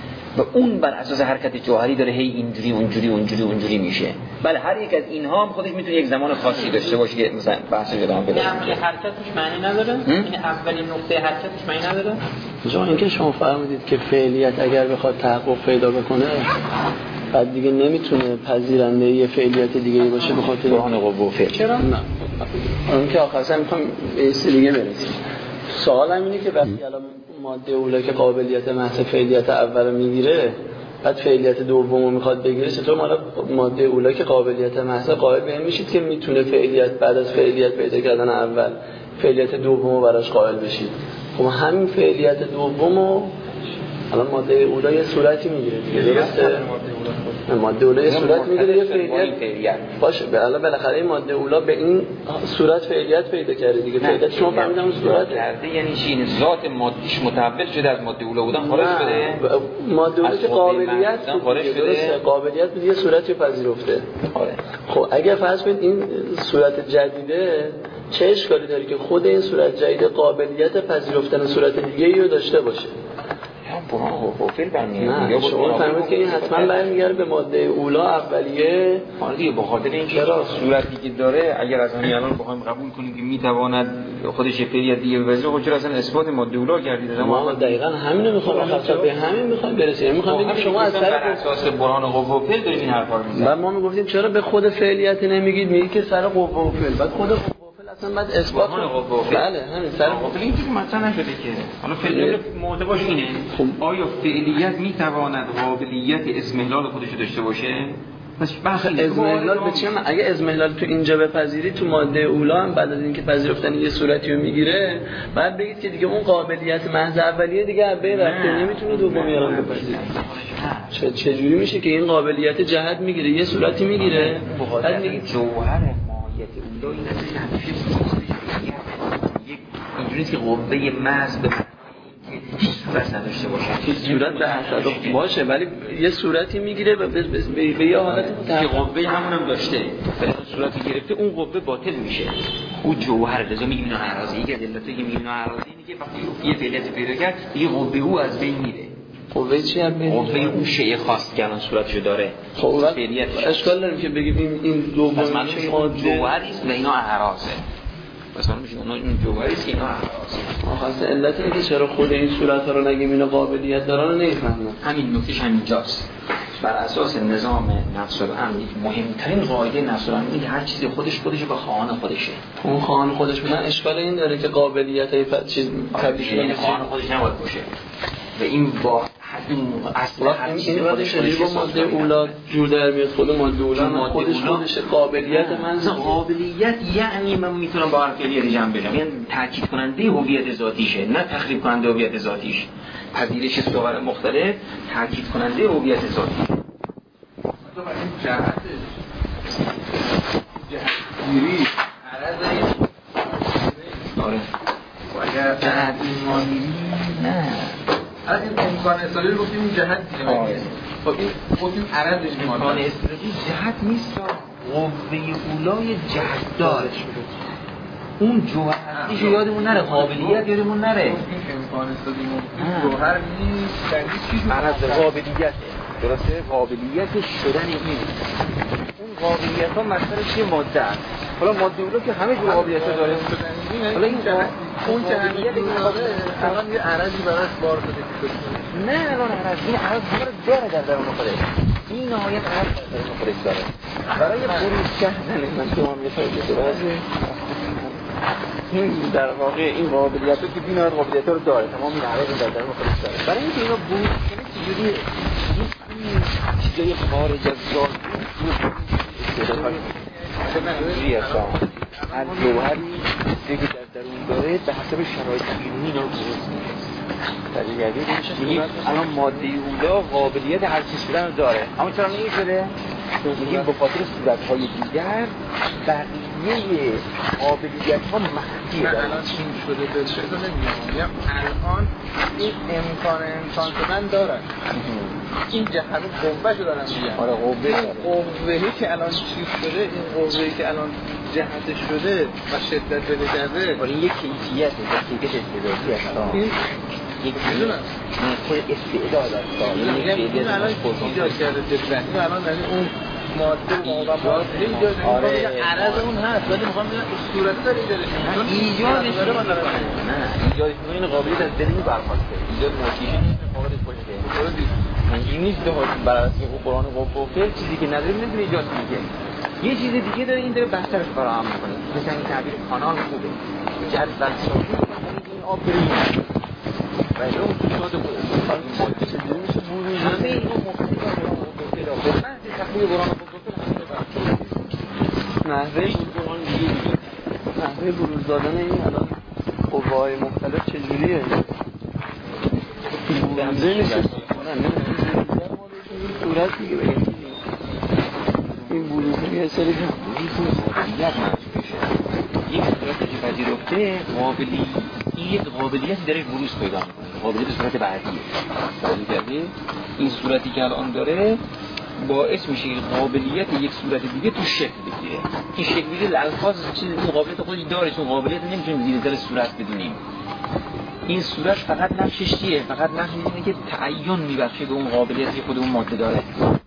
و اون بر اساس حرکت جوهری داره هی اونجوری میشه. بله هر یک از اینها هم خودش میتونه یک زمان خاصی داشته باشه که مثلا بحث جدا هم بده. این حرکتش معنی نداره؟ این اولین نقطه حرکتش معنی نداره؟ جا اینکه شما فرمودید که فعلیت اگر بخواد تحقق پیدا بکنه بعد دیگه نمیتونه پذیرنده یه فعلیت دیگه باشه به خاطر برهان قوه و فعل. چرا؟ نه. اون که آخرش میخوام به این دیگه برسیم. سوالم اینه که وقتی الان ماده اولی که قابلیت محض فعلیت اول میگیره بعد فعلیت دومو میخواد بگیره، چطور مالا ماده اولی که قابلیت محض قائل به این میشید که میتونه فعلیت بعد از فعلیت پیدا کردن اول فعلیت دومو براش قائل بشید؟ خب همین فعلیت دومو الان ماده اولی یه صورتی میگیره دیگه، درسته؟ ماده اولی صورت میگیره یه فعلیت باشه. بالاخره این ماده اولا به این صورت فعلیت پیدا کرده دیگه. فعلیت شما فهمیدن اون صورت کرده یعنی چی؟ ذات مادیش متحول شده، از ماده اولا بودن خارج شده. ماده اولا که قابلیت خارج شده، قابلیت بود یه صورتی پذیرفته. خب اگر فرض کنید این صورت جدیده، چه اشکالی داره که خود این صورت جدید قابلیت پذیرفتن صورت دیگه‌ای رو داشته باشه؟ برهان قوه و فعل برمیگرده. شما فهمید که این حتما برمیگرده به ماده اولا اولیه. دیگه به خاطر اینکه صورتی که داره اگر از همین الان بخوایم قبول کنیم که میتواند خودش فعلیت دیگه بپذیره، خب چرا اصلا اثبات ماده اولا کردید؟ ما دقیقاً همینو میخوام به همین میخوام برسیم. میخوام بگم شما از بر اساس برهان قوه و فعل دارید این حرفا رو میزنید. بعد ما میگفتیم چرا به خود فعلیت نمیگید؟ میگید که سر قوه و فعل. بعد خود اصلا بعد اثبات بله همین سر قابل این که مطرح نشده که حالا فعلیت موضوعش اینه. آیا فعلیت میتواند قابلیت اسمهلال خودش داشته باشه؟ پس بحث اسمهلال به چه معنی؟ اگه اسمهلال تو اینجا بپذیری تو ماده اولا هم بعد از اینکه پذیرفتن یه صورتی رو میگیره بعد بگید که دیگه اون قابلیت محض اولیه دیگه از بین رفته، نمیتونه دومی رو بپذیره. چه جوری میشه که این قابلیت جهت میگیره یه صورتی میگیره بعد میگید جوهر ماهیت اولا این اینجوریه که قوه محض به صورت نداشته باشه، صورت به حسد باشه ولی یه صورتی میگیره به یه حالت که قوه همون هم داشته ولی صورتی گرفته اون قوه باطل میشه. اون جوهر لازم میگیم اینا اعراضی. یک از علتایی که میگیم اینا اعراضی اینه که وقتی یه فعلیت پیدا کرد یه قوه او از بین میره. قوه چی هم بین؟ قوه اون شیء خاص که الان صورتشو داره. خب اشکال داره که بگیم این دوم جوهری است و اینا اعراضه. مثلا میشه اون جوهری است که اینا اعراضه. اصلا علت اینه که چرا خود این صورت‌ها رو نگیم اینا قابلیت دارن رو نمی‌فهمم. همین نکتهش همینجاست. بر اساس نظام نفس الامر مهمترین قاعده نفس الامر اینه که هر چیزی خودش به خواهان خودشه. اون خواهان خودش بودن اشکال این داره که قابلیت چیز تبدیل خواهان خودش نباید باشه و این با اصلا هر چیزی خودش با ماده اولا جور در میاد. خود ماده اولا خودش قابلیت قابلیت یعنی من میتونم با هر فعلی جمع بشم، یعنی تاکید کننده هویت ذاتیشه نه تخریب کننده هویت ذاتیش. پذیرش صور مختلف تاکید کننده هویت ذاتی. مثلا این جهتگیری عرض آره اگر جهت ایمانی نه از این امکان اصطلاحی رو گفتیم این جهت دیگه. خب این گفتیم عرض ایمانی امکان اصطلاحی جهت نیست، قوه اولای جهت داره. اون جوهر هستیش یادمون نره، قابلیت یادمون نره. امکان اصطلاحی جوهر نیست، در چیزی عرض قابلیت درسته، قابلیت شدن این. اون قابلیت ها مثلا چیه؟ ماده است. حالا ماده اولا که همه جور قابلیت ها داره. حالا این اون که قابلیت الان یه عرضی براش بار داده شده. نه الان عرض این عرض داره در درون خودش. این نهایت عرض در درون خودش داره. برای بروز کردن من شما میفهمید درسته؟ این در واقع این قابلیت ها که بینا قابلیت ها رو داره، تمام این عرض در درون خودش داره. برای اینکه اینا بروز کنه چجوری این چیزای خارج از ذات استعدادهای هر جوهری که در درون داره به حسب شرایط بیرونی اینا رو بروز میگیم الان ماده اولا قابلیت هر چیز شدن رو داره، اما چرا نمیشه؟ میگیم به خاطر صورت‌های دیگر بقیه قابلیت‌ها مخفیه. الان چین شده به چه نمیگم الان این انسان شدن داره. این جهت قوه رو دارم میگم. آره قوهی که الان چیز شده، این قوهی که الان جهت شده و شدت بده کرده، ولی یک کیفیت استعدادی هست. یک میدونم خود استعداد است. این الان ایجاد کرده دقیقاً. این الان یعنی اون ماده و ماده ایجاد عرض اون هست، ولی میخوام ببینم صورت داره ایجادش داره من دارم. نه ایجادش این قابلیت از دل این برخواسته. ایجاد موشیه قابلیت باشه. این نیست بر اساس قرآن و گفته چیزی که نداره نمیتونه ایجاد کنه. یه چیز دیگه داره، این داره بسترش فراهم میکنه. مثلا این تعبیر کانال خوبه. جهت بلساقی این آب بریم. ولی اون ایجاد ماده چجوری میشه بروز همه اینا مختلفه به محض تخلیه قرآن و گفته نحوه بروز دادن این الان قوه‌های مختلف چجوریه؟ بروزه نیست صورت دیگه بگیم این بروزه یه سری قابلیت محسوبشه. یک صورت که پذیرفته یک قابلیتی داره بروز پیدا میکنه. قابلیت صورت بعدیه. این صورتی که الان داره باعث میشه قابلیت یک صورت دیگه تو شکل بگیره. این شکل بگیره الفاظ چیز این قابلیت خودش داره، چون قابلیت نمیتونیم زیر ذیل صورت بدونیم. این صورت فقط نقشش چیه؟ فقط نقشش اینه که تعین میبخشه به اون قابلیتی که خود اون ماده داره.